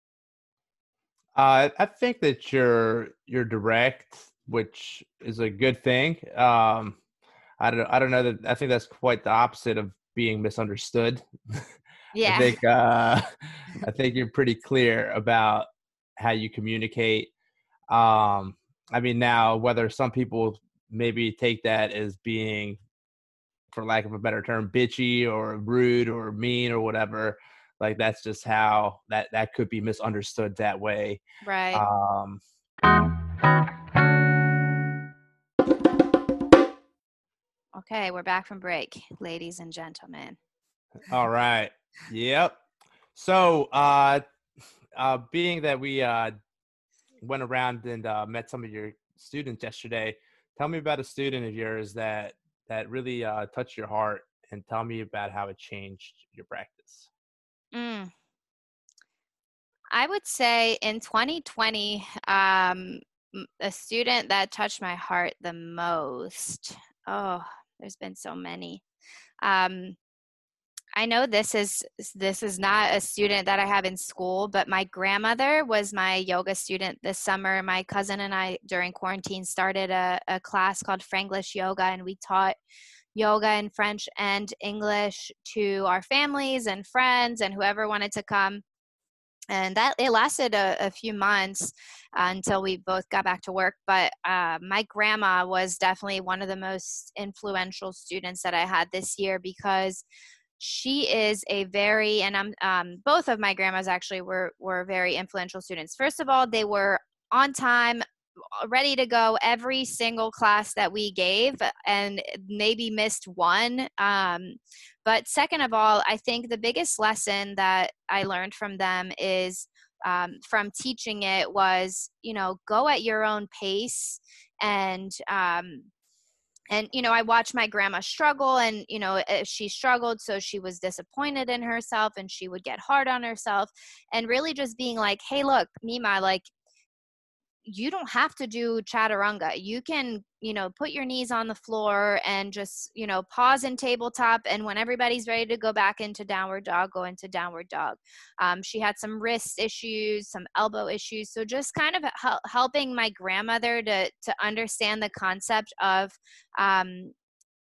Uh, I think that you're you're direct, which is a good thing. Um, I don't I don't know that I think that's quite the opposite of being misunderstood. I Yeah. think uh, I think you're pretty clear about how you communicate. Um, I mean, now whether some people maybe take that as being, for lack of a better term, bitchy or rude or mean or whatever, like that's just how that that could be misunderstood that way. Right. Um, Okay, we're back from break, ladies and gentlemen. all right. Yep. So, uh, uh, being that we uh, went around and uh, met some of your students yesterday, tell me about a student of yours that that really uh, touched your heart, and tell me about how it changed your practice. Mm. I would say in twenty twenty, um, a student that touched my heart the most. Oh, there's been so many. Um, I know this is this is not a student that I have in school, but my grandmother was my yoga student this summer. My cousin and I, during quarantine, started a, a class called Franglish Yoga, and we taught yoga in French and English to our families and friends and whoever wanted to come. And that it lasted a, a few months uh, until we both got back to work. But uh, my grandma was definitely one of the most influential students that I had this year, because she is a very, and I'm um, both of my grandmas actually were were very influential students. First of all, they were on time, ready to go every single class that we gave, and maybe missed one. Um, but second of all, I think the biggest lesson that I learned from them is um, from teaching it was, you know, go at your own pace. And um, and you know, I watched my grandma struggle, and you know, she struggled, so she was disappointed in herself, and she would get hard on herself. And really just being like, hey, look, Nima, like, you don't have to do chaturanga. You can, you know, put your knees on the floor and just, you know, pause in tabletop. And when everybody's ready to go back into downward dog, go into downward dog. Um, she had some wrist issues, some elbow issues. So just kind of hel- helping my grandmother to, to understand the concept of, um,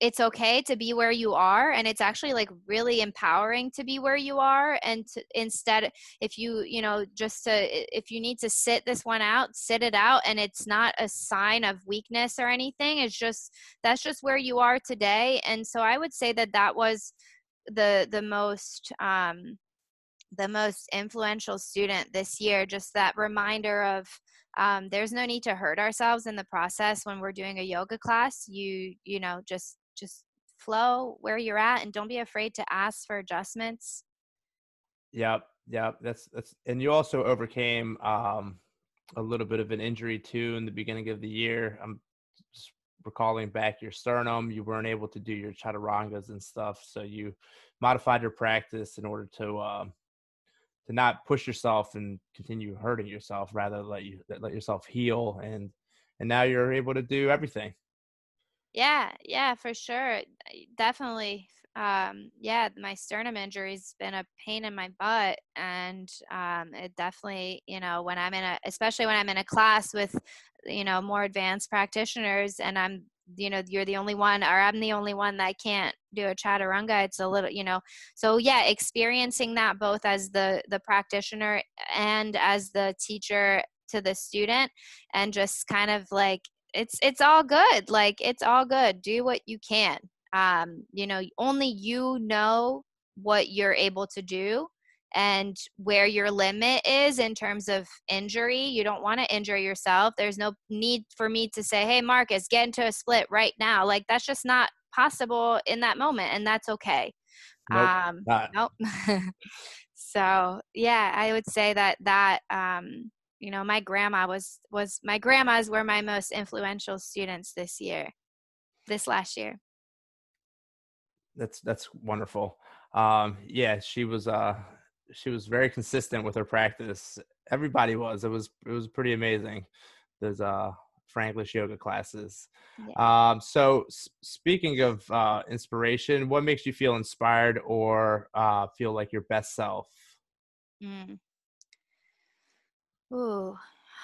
it's okay to be where you are, and it's actually like really empowering to be where you are. And to, instead, if you you know just to if you need to sit this one out, sit it out, and it's not a sign of weakness or anything. It's just, that's just where you are today. And so I would say that that was the the most um the most influential student this year. Just that reminder of um, there's no need to hurt ourselves in the process when we're doing a yoga class. You you know just just flow where you're at, and don't be afraid to ask for adjustments. Yep, yep. That's that's, and you also overcame um, a little bit of an injury too in the beginning of the year. I'm just recalling back your sternum. You weren't able to do your chaturangas and stuff, so you modified your practice in order to um, to not push yourself and continue hurting yourself. Rather, let you let yourself heal, and and now you're able to do everything. Yeah, yeah, for sure. Definitely. Um, yeah, my sternum injury's been a pain in my butt. And um, it definitely, you know, when I'm in a, especially when I'm in a class with, you know, more advanced practitioners, and I'm, you know, you're the only one, or I'm the only one that can't do a chaturanga. It's a little, you know, so yeah, experiencing that both as the, the practitioner and as the teacher to the student, and just kind of like, it's it's all good. Like, it's all good. Do what you can. Um, you know, only you know what you're able to do and where your limit is in terms of injury. You don't want to injure yourself. There's no need for me to say, hey, Marcus, get into a split right now. Like, that's just not possible in that moment, and that's okay. Nope. Um, Not. nope. So yeah, I would say that that um, you know, my grandma was was my grandmas were my most influential students this year, this last year. That's that's wonderful. Um, yeah, she was uh she was very consistent with her practice. Everybody was. It was it was pretty amazing. There's uh Franglish yoga classes. Yeah. Um, so s- speaking of uh, inspiration, what makes you feel inspired or uh, feel like your best self? Mm. Ooh.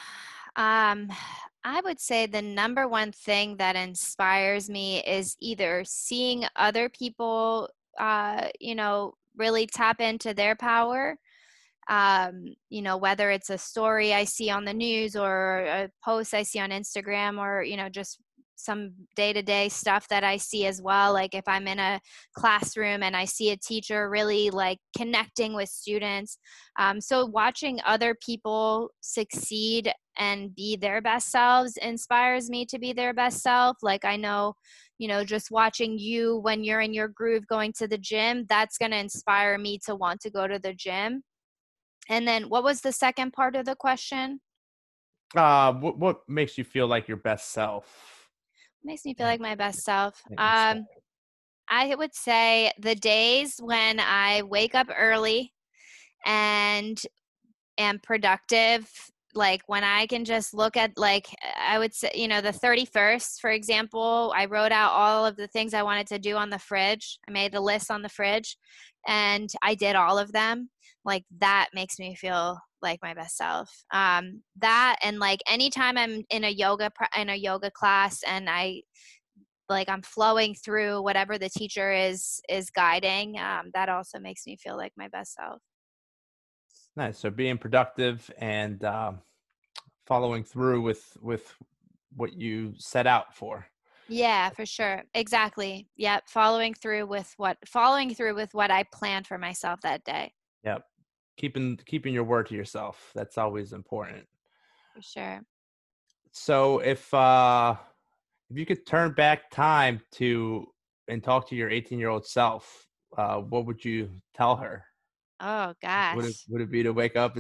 Um, I would say the number one thing that inspires me is either seeing other people, uh, you know, really tap into their power. Um, you know, whether it's a story I see on the news or a post I see on Instagram, or, you know, just some day-to-day stuff that I see as well. Like if I'm in a classroom and I see a teacher really like connecting with students. Um, so watching other people succeed and be their best selves inspires me to be their best self. Like I know, you know, just watching you when you're in your groove going to the gym, that's going to inspire me to want to go to the gym. And then what was the second part of the question? Uh, what what makes you feel like your best self? Makes me feel And, like my best self. and inspired. Um, I would say the days when I wake up early and am productive, like when I can just look at, like, I would say, you know, the thirty-first, for example, I wrote out all of the things I wanted to do on the fridge. I made a list on the fridge and I did all of them. Like that makes me feel like my best self. Um, that, and like anytime I'm in a yoga, in a yoga class and I, like I'm flowing through whatever the teacher is, is guiding, um, that also makes me feel like my best self. Nice. So being productive and um, following through with with what you set out for. Yeah, for sure. Exactly. Yep. Following through with what, following through with what I planned for myself that day. Yep. Keeping keeping your word to yourself. That's always important. For sure. So if uh if you could turn back time to and talk to your eighteen year old self, uh, what would you tell her? Oh Would it gosh. would it be to wake up at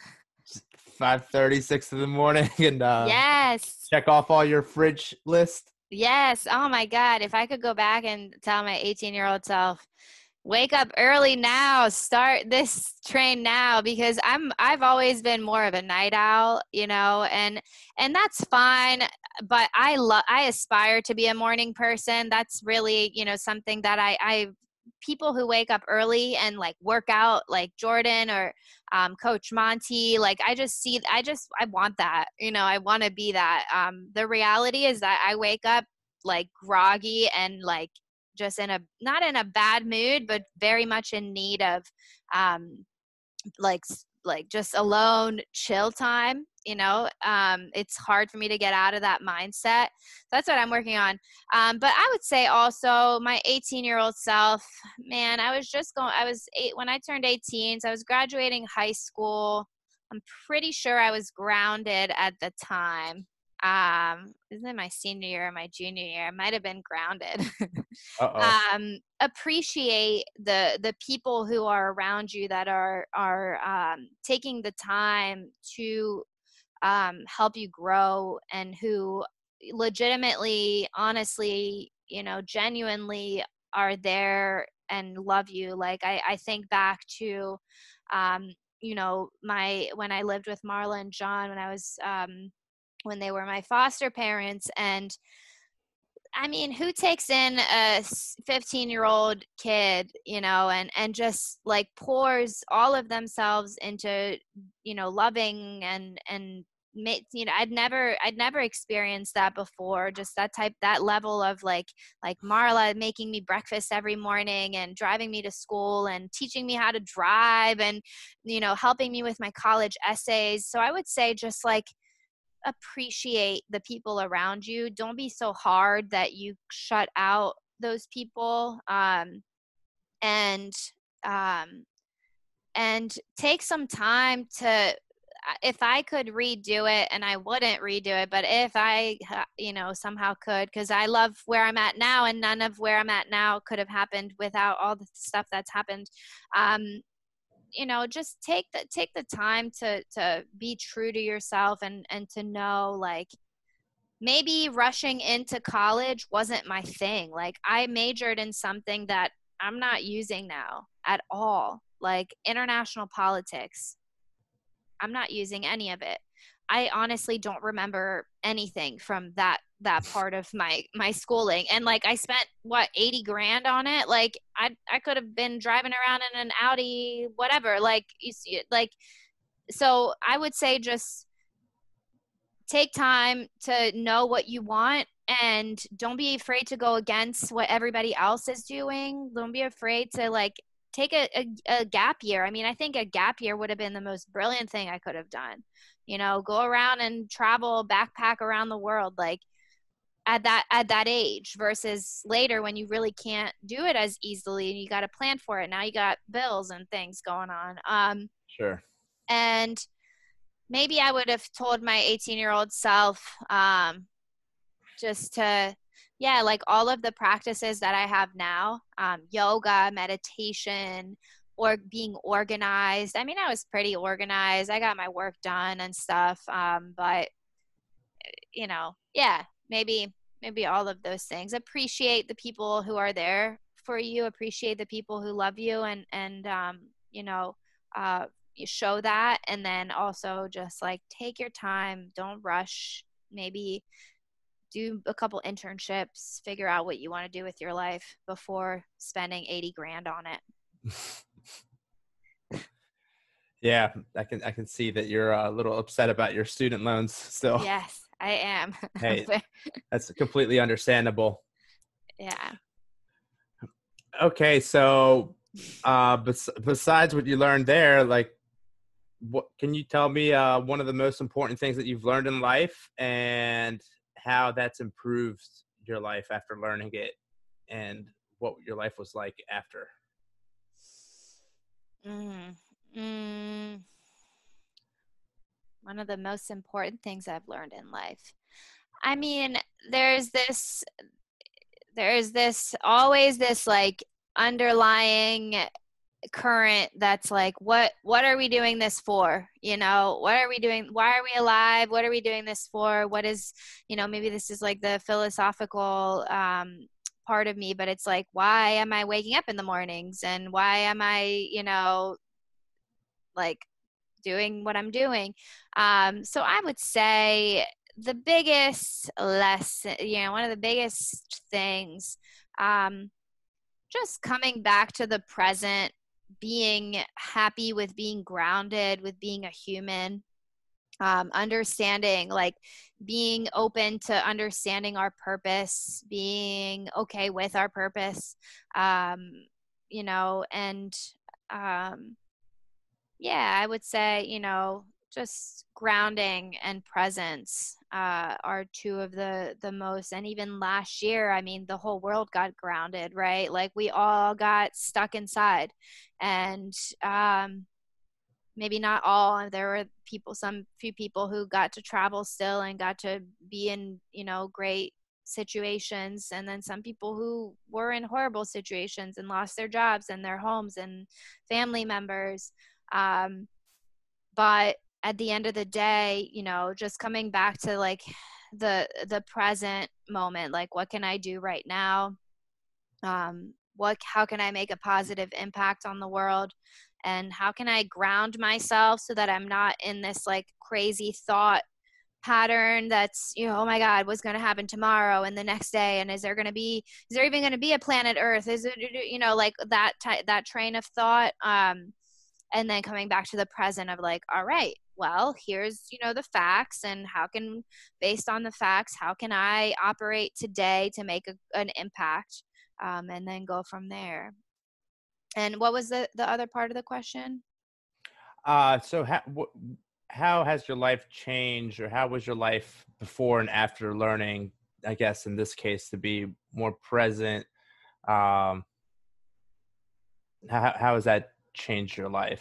five thirty, six in the morning and uh, Yes. check off all your fridge list? Yes. Oh my God. If I could go back and tell my eighteen year old self, wake up early now, start this train now, because I'm, I've always been more of a night owl, you know, and, and that's fine. But I love, I aspire to be a morning person. That's really, you know, something that I, I, people who wake up early and like work out like Jordan or um, Coach Monty, like I just see, I just, I want that, you know, I want to be that. Um, the reality is that I wake up like groggy and like just in a, not in a bad mood, but very much in need of, um, like, like just alone chill time, you know. Um, it's hard for me to get out of that mindset. So that's what I'm working on. Um, but I would say also my eighteen year old self, man, I was just going, I was eight when I turned eighteen. So I was graduating high school. I'm pretty sure I was grounded at the time. Um, isn't it my senior year or my junior year? I might have been grounded. Uh-oh. um, appreciate the the people who are around you that are are um, taking the time to um, help you grow, and who legitimately, honestly, you know, genuinely are there and love you. Like I, I think back to, um, you know, my when I lived with Marla and John when I was um, when they were my foster parents. And I mean, who takes in a fifteen year old kid, you know, and, and just like pours all of themselves into, you know, loving and, and, you know, I'd never, I'd never experienced that before. Just that type, that level of like, like Marla making me breakfast every morning and driving me to school and teaching me how to drive and, you know, helping me with my college essays. So I would say just like, appreciate the people around you. Don't be so hard that you shut out those people. Um, and um, and take some time to, if I could redo it, and I wouldn't redo it, but if I, you know, somehow could, because I love where I'm at now, and none of where I'm at now could have happened without all the stuff that's happened. Um, you know, just take the take the time to to be true to yourself, and and to know, like, maybe rushing into college wasn't my thing. Like, I majored in something that I'm not using now at all, like international politics. I'm not using any of it. I honestly don't remember anything from that that part of my my schooling. And like, I spent what, eighty grand on it. Like, I I could have been driving around in an Audi, whatever. Like, you see it, like, so I would say just take time to know what you want, and don't be afraid to go against what everybody else is doing. Don't be afraid to like take a, a, a gap year. I mean, I think a gap year would have been the most brilliant thing I could have done. You know, go around and travel, backpack around the world, like at that, at that age, versus later when you really can't do it as easily and you got to plan for it. Now you got bills and things going on. Um, Sure. and maybe I would have told my eighteen year old self, um, just to, yeah, like all of the practices that I have now, um, yoga, meditation, or being organized. I mean, I was pretty organized. I got my work done and stuff. Um, but you know, yeah, maybe, maybe all of those things. Appreciate the people who are there for you. Appreciate the people who love you, and, and, um, you know, uh, you show that. And then also just like, take your time, don't rush, maybe do a couple internships, figure out what you want to do with your life before spending eighty grand on it. Yeah, I can I can see that you're a little upset about your student loans still. Yes, I am. Hey, that's completely understandable. Yeah. Okay, so uh, bes- besides what you learned there, like, what can you tell me uh, one of the most important things that you've learned in life, and how that's improved your life after learning it, and what your life was like after? Mm, mm, one of the most important things I've learned in life. I mean, there's this, there's this, always this like underlying current that's like, what, what are we doing this for? You know, what are we doing? Why are we alive? What are we doing this for? What is, you know, maybe this is like the philosophical, um, part of me, but it's like, why am I waking up in the mornings, and why am I, you know, like doing what I'm doing? Um, so I would say the biggest lesson, you know, one of the biggest things, um, just coming back to the present, being happy with being grounded, with being a human. um, understanding, like being open to understanding our purpose, being okay with our purpose, um, you know, and um, yeah, I would say, you know, just grounding and presence uh, are two of the the most. And even last year, I mean, the whole world got grounded, right? Like we all got stuck inside, and um, maybe not all. There were people, some few people who got to travel still and got to be in, you know, great situations. And then some people who were in horrible situations and lost their jobs and their homes and family members. Um, but at the end of the day, you know, just coming back to like the, the present moment, like what can I do right now? Um, what, how can I make a positive impact on the world? And how can I ground myself so that I'm not in this like crazy thought pattern that's, you know, oh my God, what's going to happen tomorrow and the next day? And is there going to be, is there even going to be a planet Earth? Is it, you know, like that, ty- that train of thought. Um, and then coming back to the present of like, all right, well, here's, you know, the facts, and how can, based on the facts, how can I operate today to make a, an impact? Um, and then go from there. And what was the, the other part of the question? Uh, so how, wh- how has your life changed, or how was your life before and after learning, I guess, in this case, to be more present? Um, how, how has that changed your life?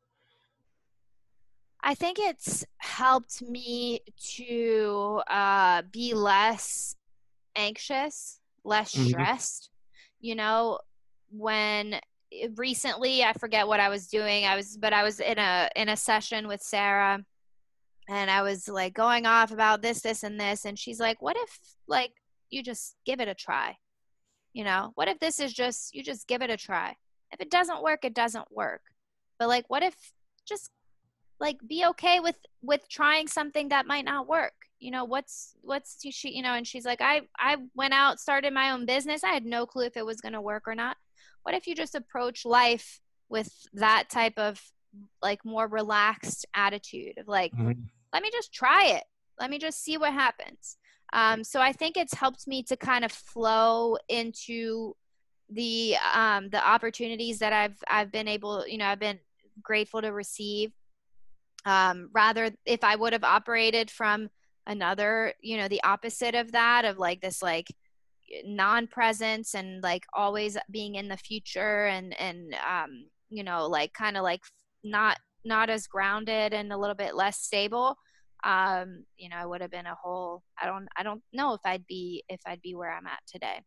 I think it's helped me to uh, be less anxious, less Mm-hmm. stressed. You know, when recently, I forget what I was doing. I was, but I was in a in a session with Sarah, and I was like going off about this, this, and this, and she's like, "What if like you just give it a try? You know, what if this is just you just give it a try? If it doesn't work, it doesn't work. But like, what if just like be okay with with trying something that might not work? You know, what's what's she, you know?" And she's like, i i went out, started my own business. I had no clue if it was going to work or not. What if you just approach life with that type of like more relaxed attitude of like, Mm-hmm. let me just try it, let me just see what happens. Um, so I think it's helped me to kind of flow into the um, the opportunities that I've I've been able, you know, I've been grateful to receive. Um, rather, if I would have operated from another, you know, the opposite of that, of like this like non-presence and like always being in the future, and and um, you know, like kind of like not not as grounded and a little bit less stable, um, you know, I would have been a whole, I don't I don't know if I'd be if I'd be where I'm at today.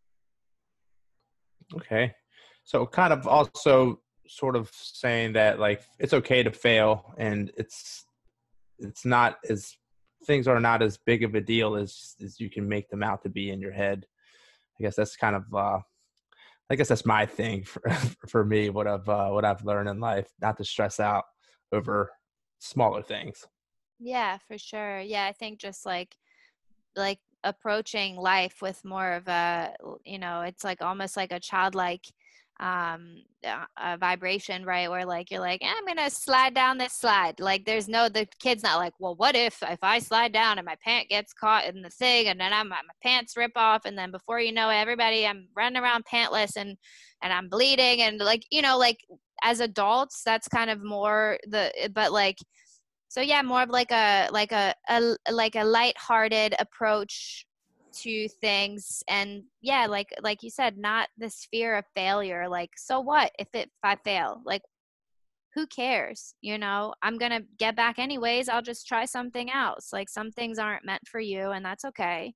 Okay. So kind of also sort of saying that like it's okay to fail, and it's it's not as things are not as big of a deal as as you can make them out to be in your head. I guess that's kind of uh I guess that's my thing for for me, what I've uh, what I've learned in life, not to stress out over smaller things. Yeah, for sure. Yeah, I think just like like approaching life with more of a, you know, it's like almost like a childlike um uh, a vibration, right? Where like you're like, eh, I'm gonna slide down this slide. Like there's no, the kid's not like, well, what if if I slide down and my pant gets caught in the thing, and then I'm, my pants rip off, and then before you know it, everybody, I'm running around pantless, and and I'm bleeding, and like, you know, like as adults that's kind of more the, but like, so yeah, more of like a like a, a like a lighthearted approach to things. And yeah, like like you said, not this fear of failure. Like, so what if it if I fail? Like, who cares? You know, I'm gonna get back anyways. I'll just try something else. Like, some things aren't meant for you, and that's okay.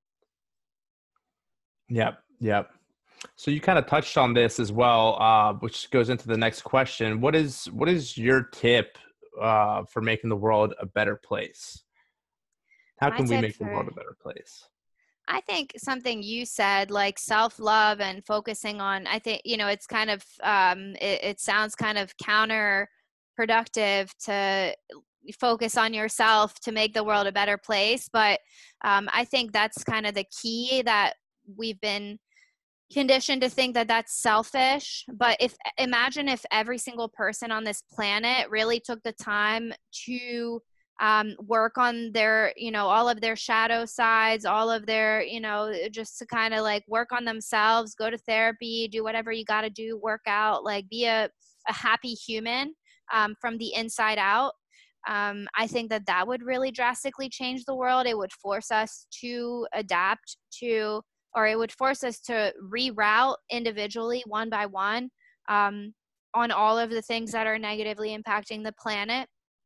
Yep, yep. So you kind of touched on this as well, uh, which goes into the next question. What is what is your tip uh, for making the world a better place? How My can we tip make the for, world a better place? I think something you said, like self-love and focusing on, I think, you know, it's kind of, um, it, it sounds kind of counterproductive to focus on yourself to make the world a better place. But um, I think that's kind of the key, that we've been conditioned to think that that's selfish. But if, imagine if every single person on this planet really took the time to um, work on their, you know, all of their shadow sides, all of their, you know, just to kind of like work on themselves, go to therapy, do whatever you got to do, work out, like be a, a happy human um, from the inside out. Um, I think that that would really drastically change the world. It would force us to adapt to, or it would force us to reroute individually one by one um, on all of the things that are negatively impacting the planet.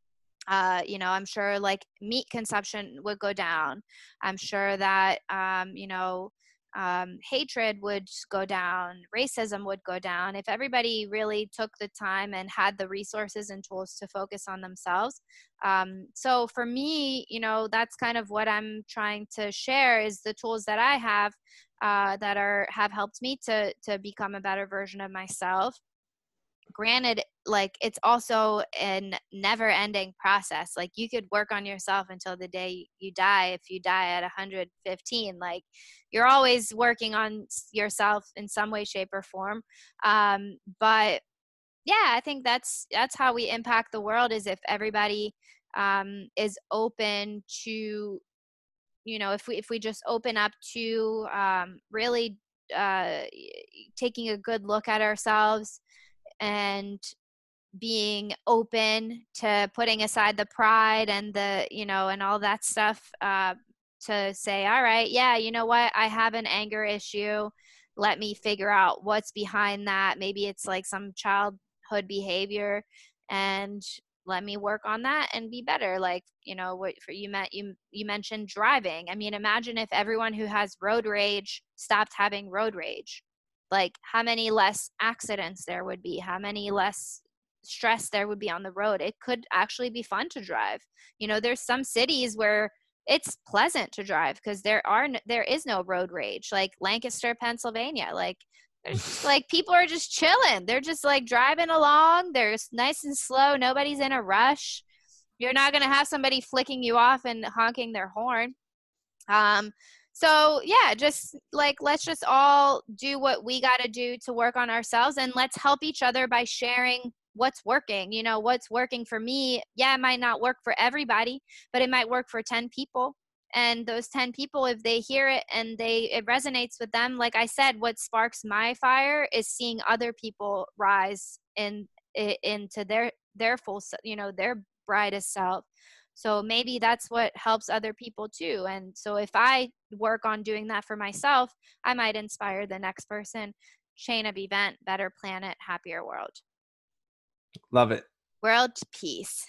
Uh, you know, I'm sure like meat consumption would go down. I'm sure that, um, you know, um, hatred would go down, racism would go down if everybody really took the time and had the resources and tools to focus on themselves. Um, so for me, you know, that's kind of what I'm trying to share is the tools that I have uh, that are have helped me to to become a better version of myself. Granted, like it's also a never ending process. Like you could work on yourself until the day you die. If you die at one hundred fifteen, like you're always working on yourself in some way, shape or form. Um, but yeah, I think that's, that's how we impact the world is if everybody um, is open to, you know, if we, if we just open up to um, really uh, taking a good look at ourselves and being open to putting aside the pride and the, you know, and all that stuff uh, to say, all right, yeah, you know what? I have an anger issue. Let me figure out what's behind that. Maybe it's like some childhood behavior and let me work on that and be better. Like, you know, what for you meant, you, you mentioned driving. I mean, imagine if everyone who has road rage stopped having road rage. Like how many less accidents there would be, how many less stress there would be on the road. It could actually be fun to drive. You know, there's some cities where it's pleasant to drive because there are no, there is no road rage, like Lancaster, Pennsylvania. Like there's just like people are just chilling. They're just like driving along. They're nice and slow. Nobody's in a rush. You're not going to have somebody flicking you off and honking their horn. Um, So yeah, just like, let's just all do what we got to do to work on ourselves and let's help each other by sharing what's working. You know, what's working for me. Yeah, it might not work for everybody, but it might work for ten people. And those ten people, if they hear it and they, it resonates with them, like I said, what sparks my fire is seeing other people rise in, in into their, their full, you know, their brightest self. So maybe that's what helps other people too. And so if I work on doing that for myself, I might inspire the next person. Chain of event, better planet, happier world. Love it. World peace.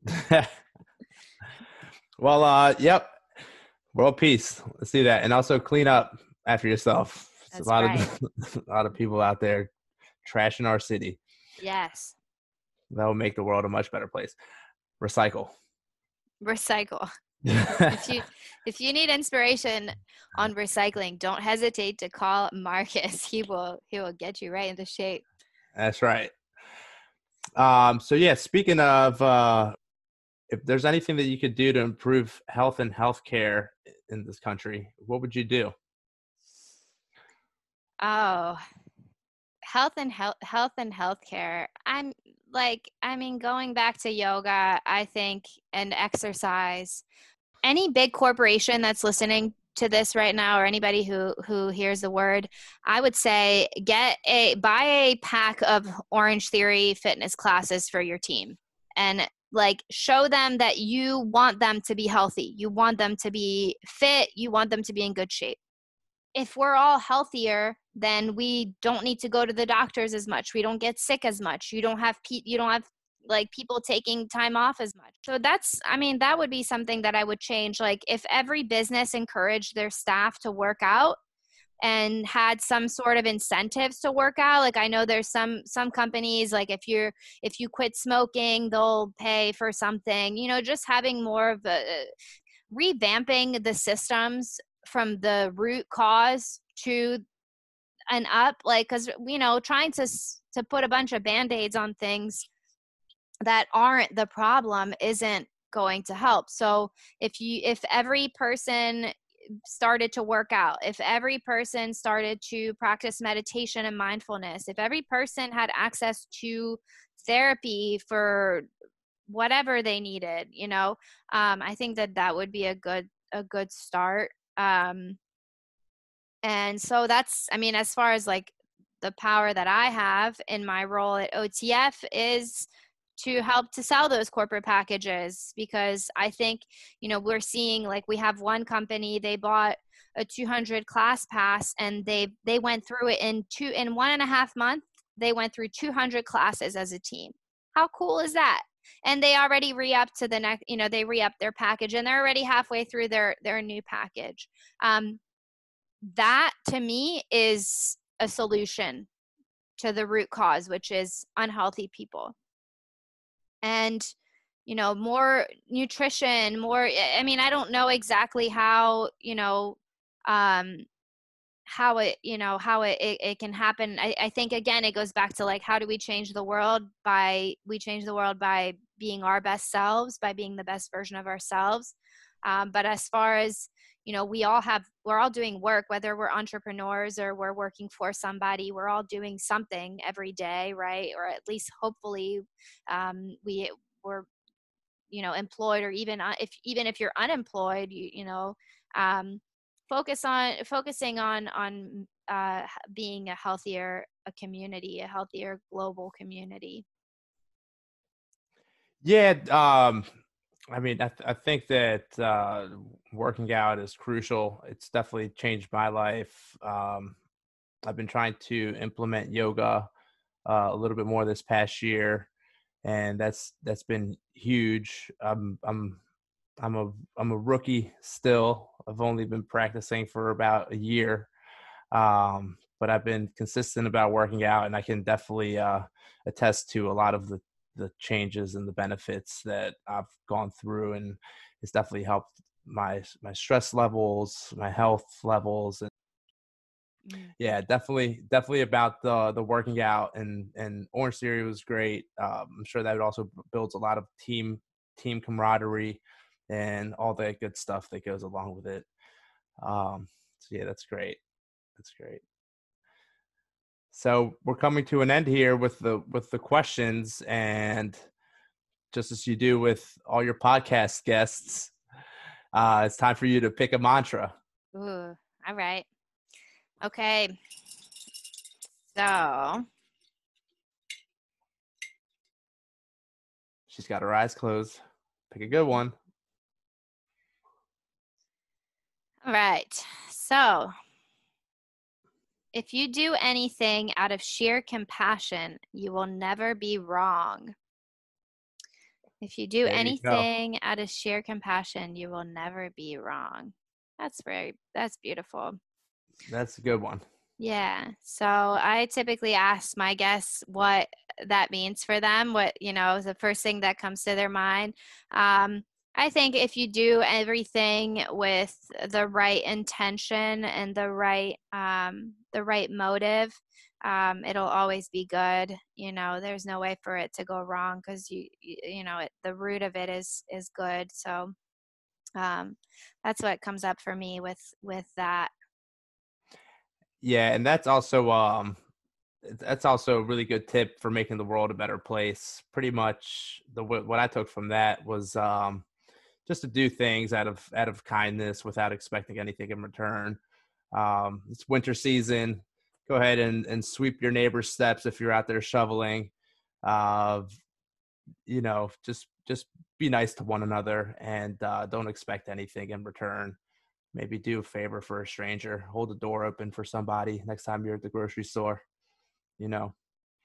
Well, uh, yep. World peace. Let's do that. And also clean up after yourself. There's That's a lot right. of a lot of people out there trashing our city. Yes. That will make the world a much better place. Recycle. Recycle. If you if you need inspiration on recycling, don't hesitate to call Marcus. He will he will get you right into shape. That's right. Um, so yeah, speaking of, uh, if there's anything that you could do to improve health and healthcare in this country, what would you do? Oh, health and health health and healthcare. I'm like, I mean, going back to yoga, I think, and exercise. Any big corporation that's listening to this right now, or anybody who who hears the word, I would say get a buy a pack of Orange Theory fitness classes for your team, and like show them that you want them to be healthy, you want them to be fit, you want them to be in good shape. If we're all healthier, then we don't need to go to the doctors as much. We don't get sick as much. You don't have pe- you don't have like people taking time off as much. So that's, I mean, that would be something that I would change. Like if every business encouraged their staff to work out and had some sort of incentives to work out. Like I know there's some some companies, like if you're if you quit smoking, they'll pay for something. You know, just having more of a revamping the systems from the root cause to and up, like, because you know, trying to to put a bunch of band-aids on things that aren't the problem isn't going to help. So if you if every person started to work out, if every person started to practice meditation and mindfulness, if every person had access to therapy for whatever they needed, you know. Um, I think that that would be a good, a good start. Um, and so that's, I mean, as far as like the power that I have in my role at O T F is to help to sell those corporate packages, because I think, you know, we're seeing, like, we have one company, they bought a two hundred class pass, and they they went through it in two in one and a half months. They went through two hundred classes as a team. How cool is that? And they already re-upped to the next, you know, they re-upped their package, and they're already halfway through their their new package. Um, that to me is a solution to the root cause, which is unhealthy people. And, you know, more nutrition, more, I mean, I don't know exactly how, you know, um, how it, you know, how it, it, it can happen. I, I think, again, it goes back to, like, how do we change the world? By, we change the world by being our best selves, by being the best version of ourselves. Um, but as far as, you know, we all have, we're all doing work, whether we're entrepreneurs or we're working for somebody, we're all doing something every day, right? Or at least hopefully um, we were, you know, employed, or even uh, if, even if you're unemployed, you, you know, um, focus on, focusing on, on uh, being a healthier, a community, a healthier global community. Yeah. Um, I mean, I, th- I think that uh, working out is crucial. It's definitely changed my life. Um, I've been trying to implement yoga uh, a little bit more this past year, and that's that's been huge. I'm I'm I'm a I'm a rookie still. I've only been practicing for about a year, um, but I've been consistent about working out, and I can definitely uh, attest to a lot of the the changes and the benefits that I've gone through, and it's definitely helped my my stress levels, my health levels, and Mm. yeah, definitely definitely about the the working out, and and Orange Theory was great. Um, I'm sure that it also builds a lot of team team camaraderie and all that good stuff that goes along with it. Um, so yeah, that's great. That's great. So we're coming to an end here with the with the questions, and just as you do with all your podcast guests, uh, it's time for you to pick a mantra. Ooh, all right. Okay. So, She's got her eyes closed. Pick a good one. all right. So, if you do anything out of sheer compassion, you will never be wrong. If you do There you go. anything out of sheer compassion, you will never be wrong. That's very, that's beautiful. That's a good one. Yeah. So I typically ask my guests what that means for them, what, you know, is the first thing that comes to their mind. Um, I think if you do everything with the right intention and the right, um, the right motive, um, it'll always be good. You know, there's no way for it to go wrong, because you, you, you know, it, the root of it is, is good. So, um, that's what comes up for me with, with that. Yeah, and that's also um that's also a really good tip for making the world a better place. Pretty much the what I took from that was um just to do things out of out of kindness without expecting anything in return. Um, it's winter season. Go ahead and, and sweep your neighbor's steps if you're out there shoveling. Uh, you know, just just be nice to one another, and uh, don't expect anything in return. Maybe do a favor for a stranger. Hold the door open for somebody next time you're at the grocery store. You know,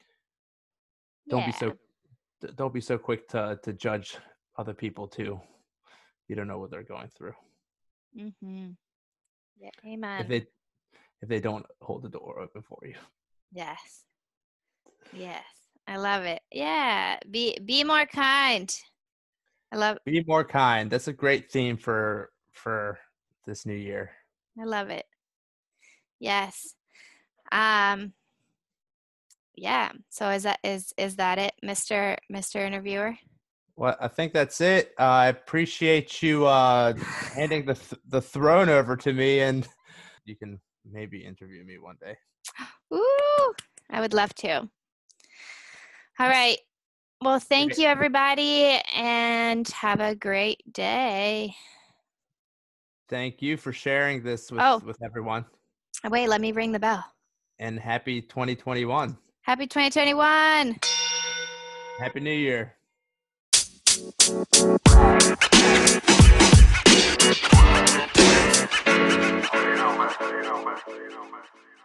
don't be Yeah. so don't be so quick to to judge other people too. You don't know what they're going through. Mm-hmm. Yeah. If Amen. they if they don't hold the door open for you. Yes. Yes. I love it. Yeah. Be be more kind. I love Be more kind. That's a great theme for for this new year. I love it. Yes. Um yeah. So is that is is that it, Mister Mister Interviewer? Well, I think that's it. Uh, I appreciate you uh, handing the th- the throne over to me, and you can maybe interview me one day. Ooh, I would love to. All right. Well, thank you, everybody, and have a great day. Thank you for sharing this with, Oh. with everyone. Wait, let me ring the bell. And happy twenty twenty-one. Happy twenty twenty-one. Happy New Year. You know, man. You know, man. You know, man.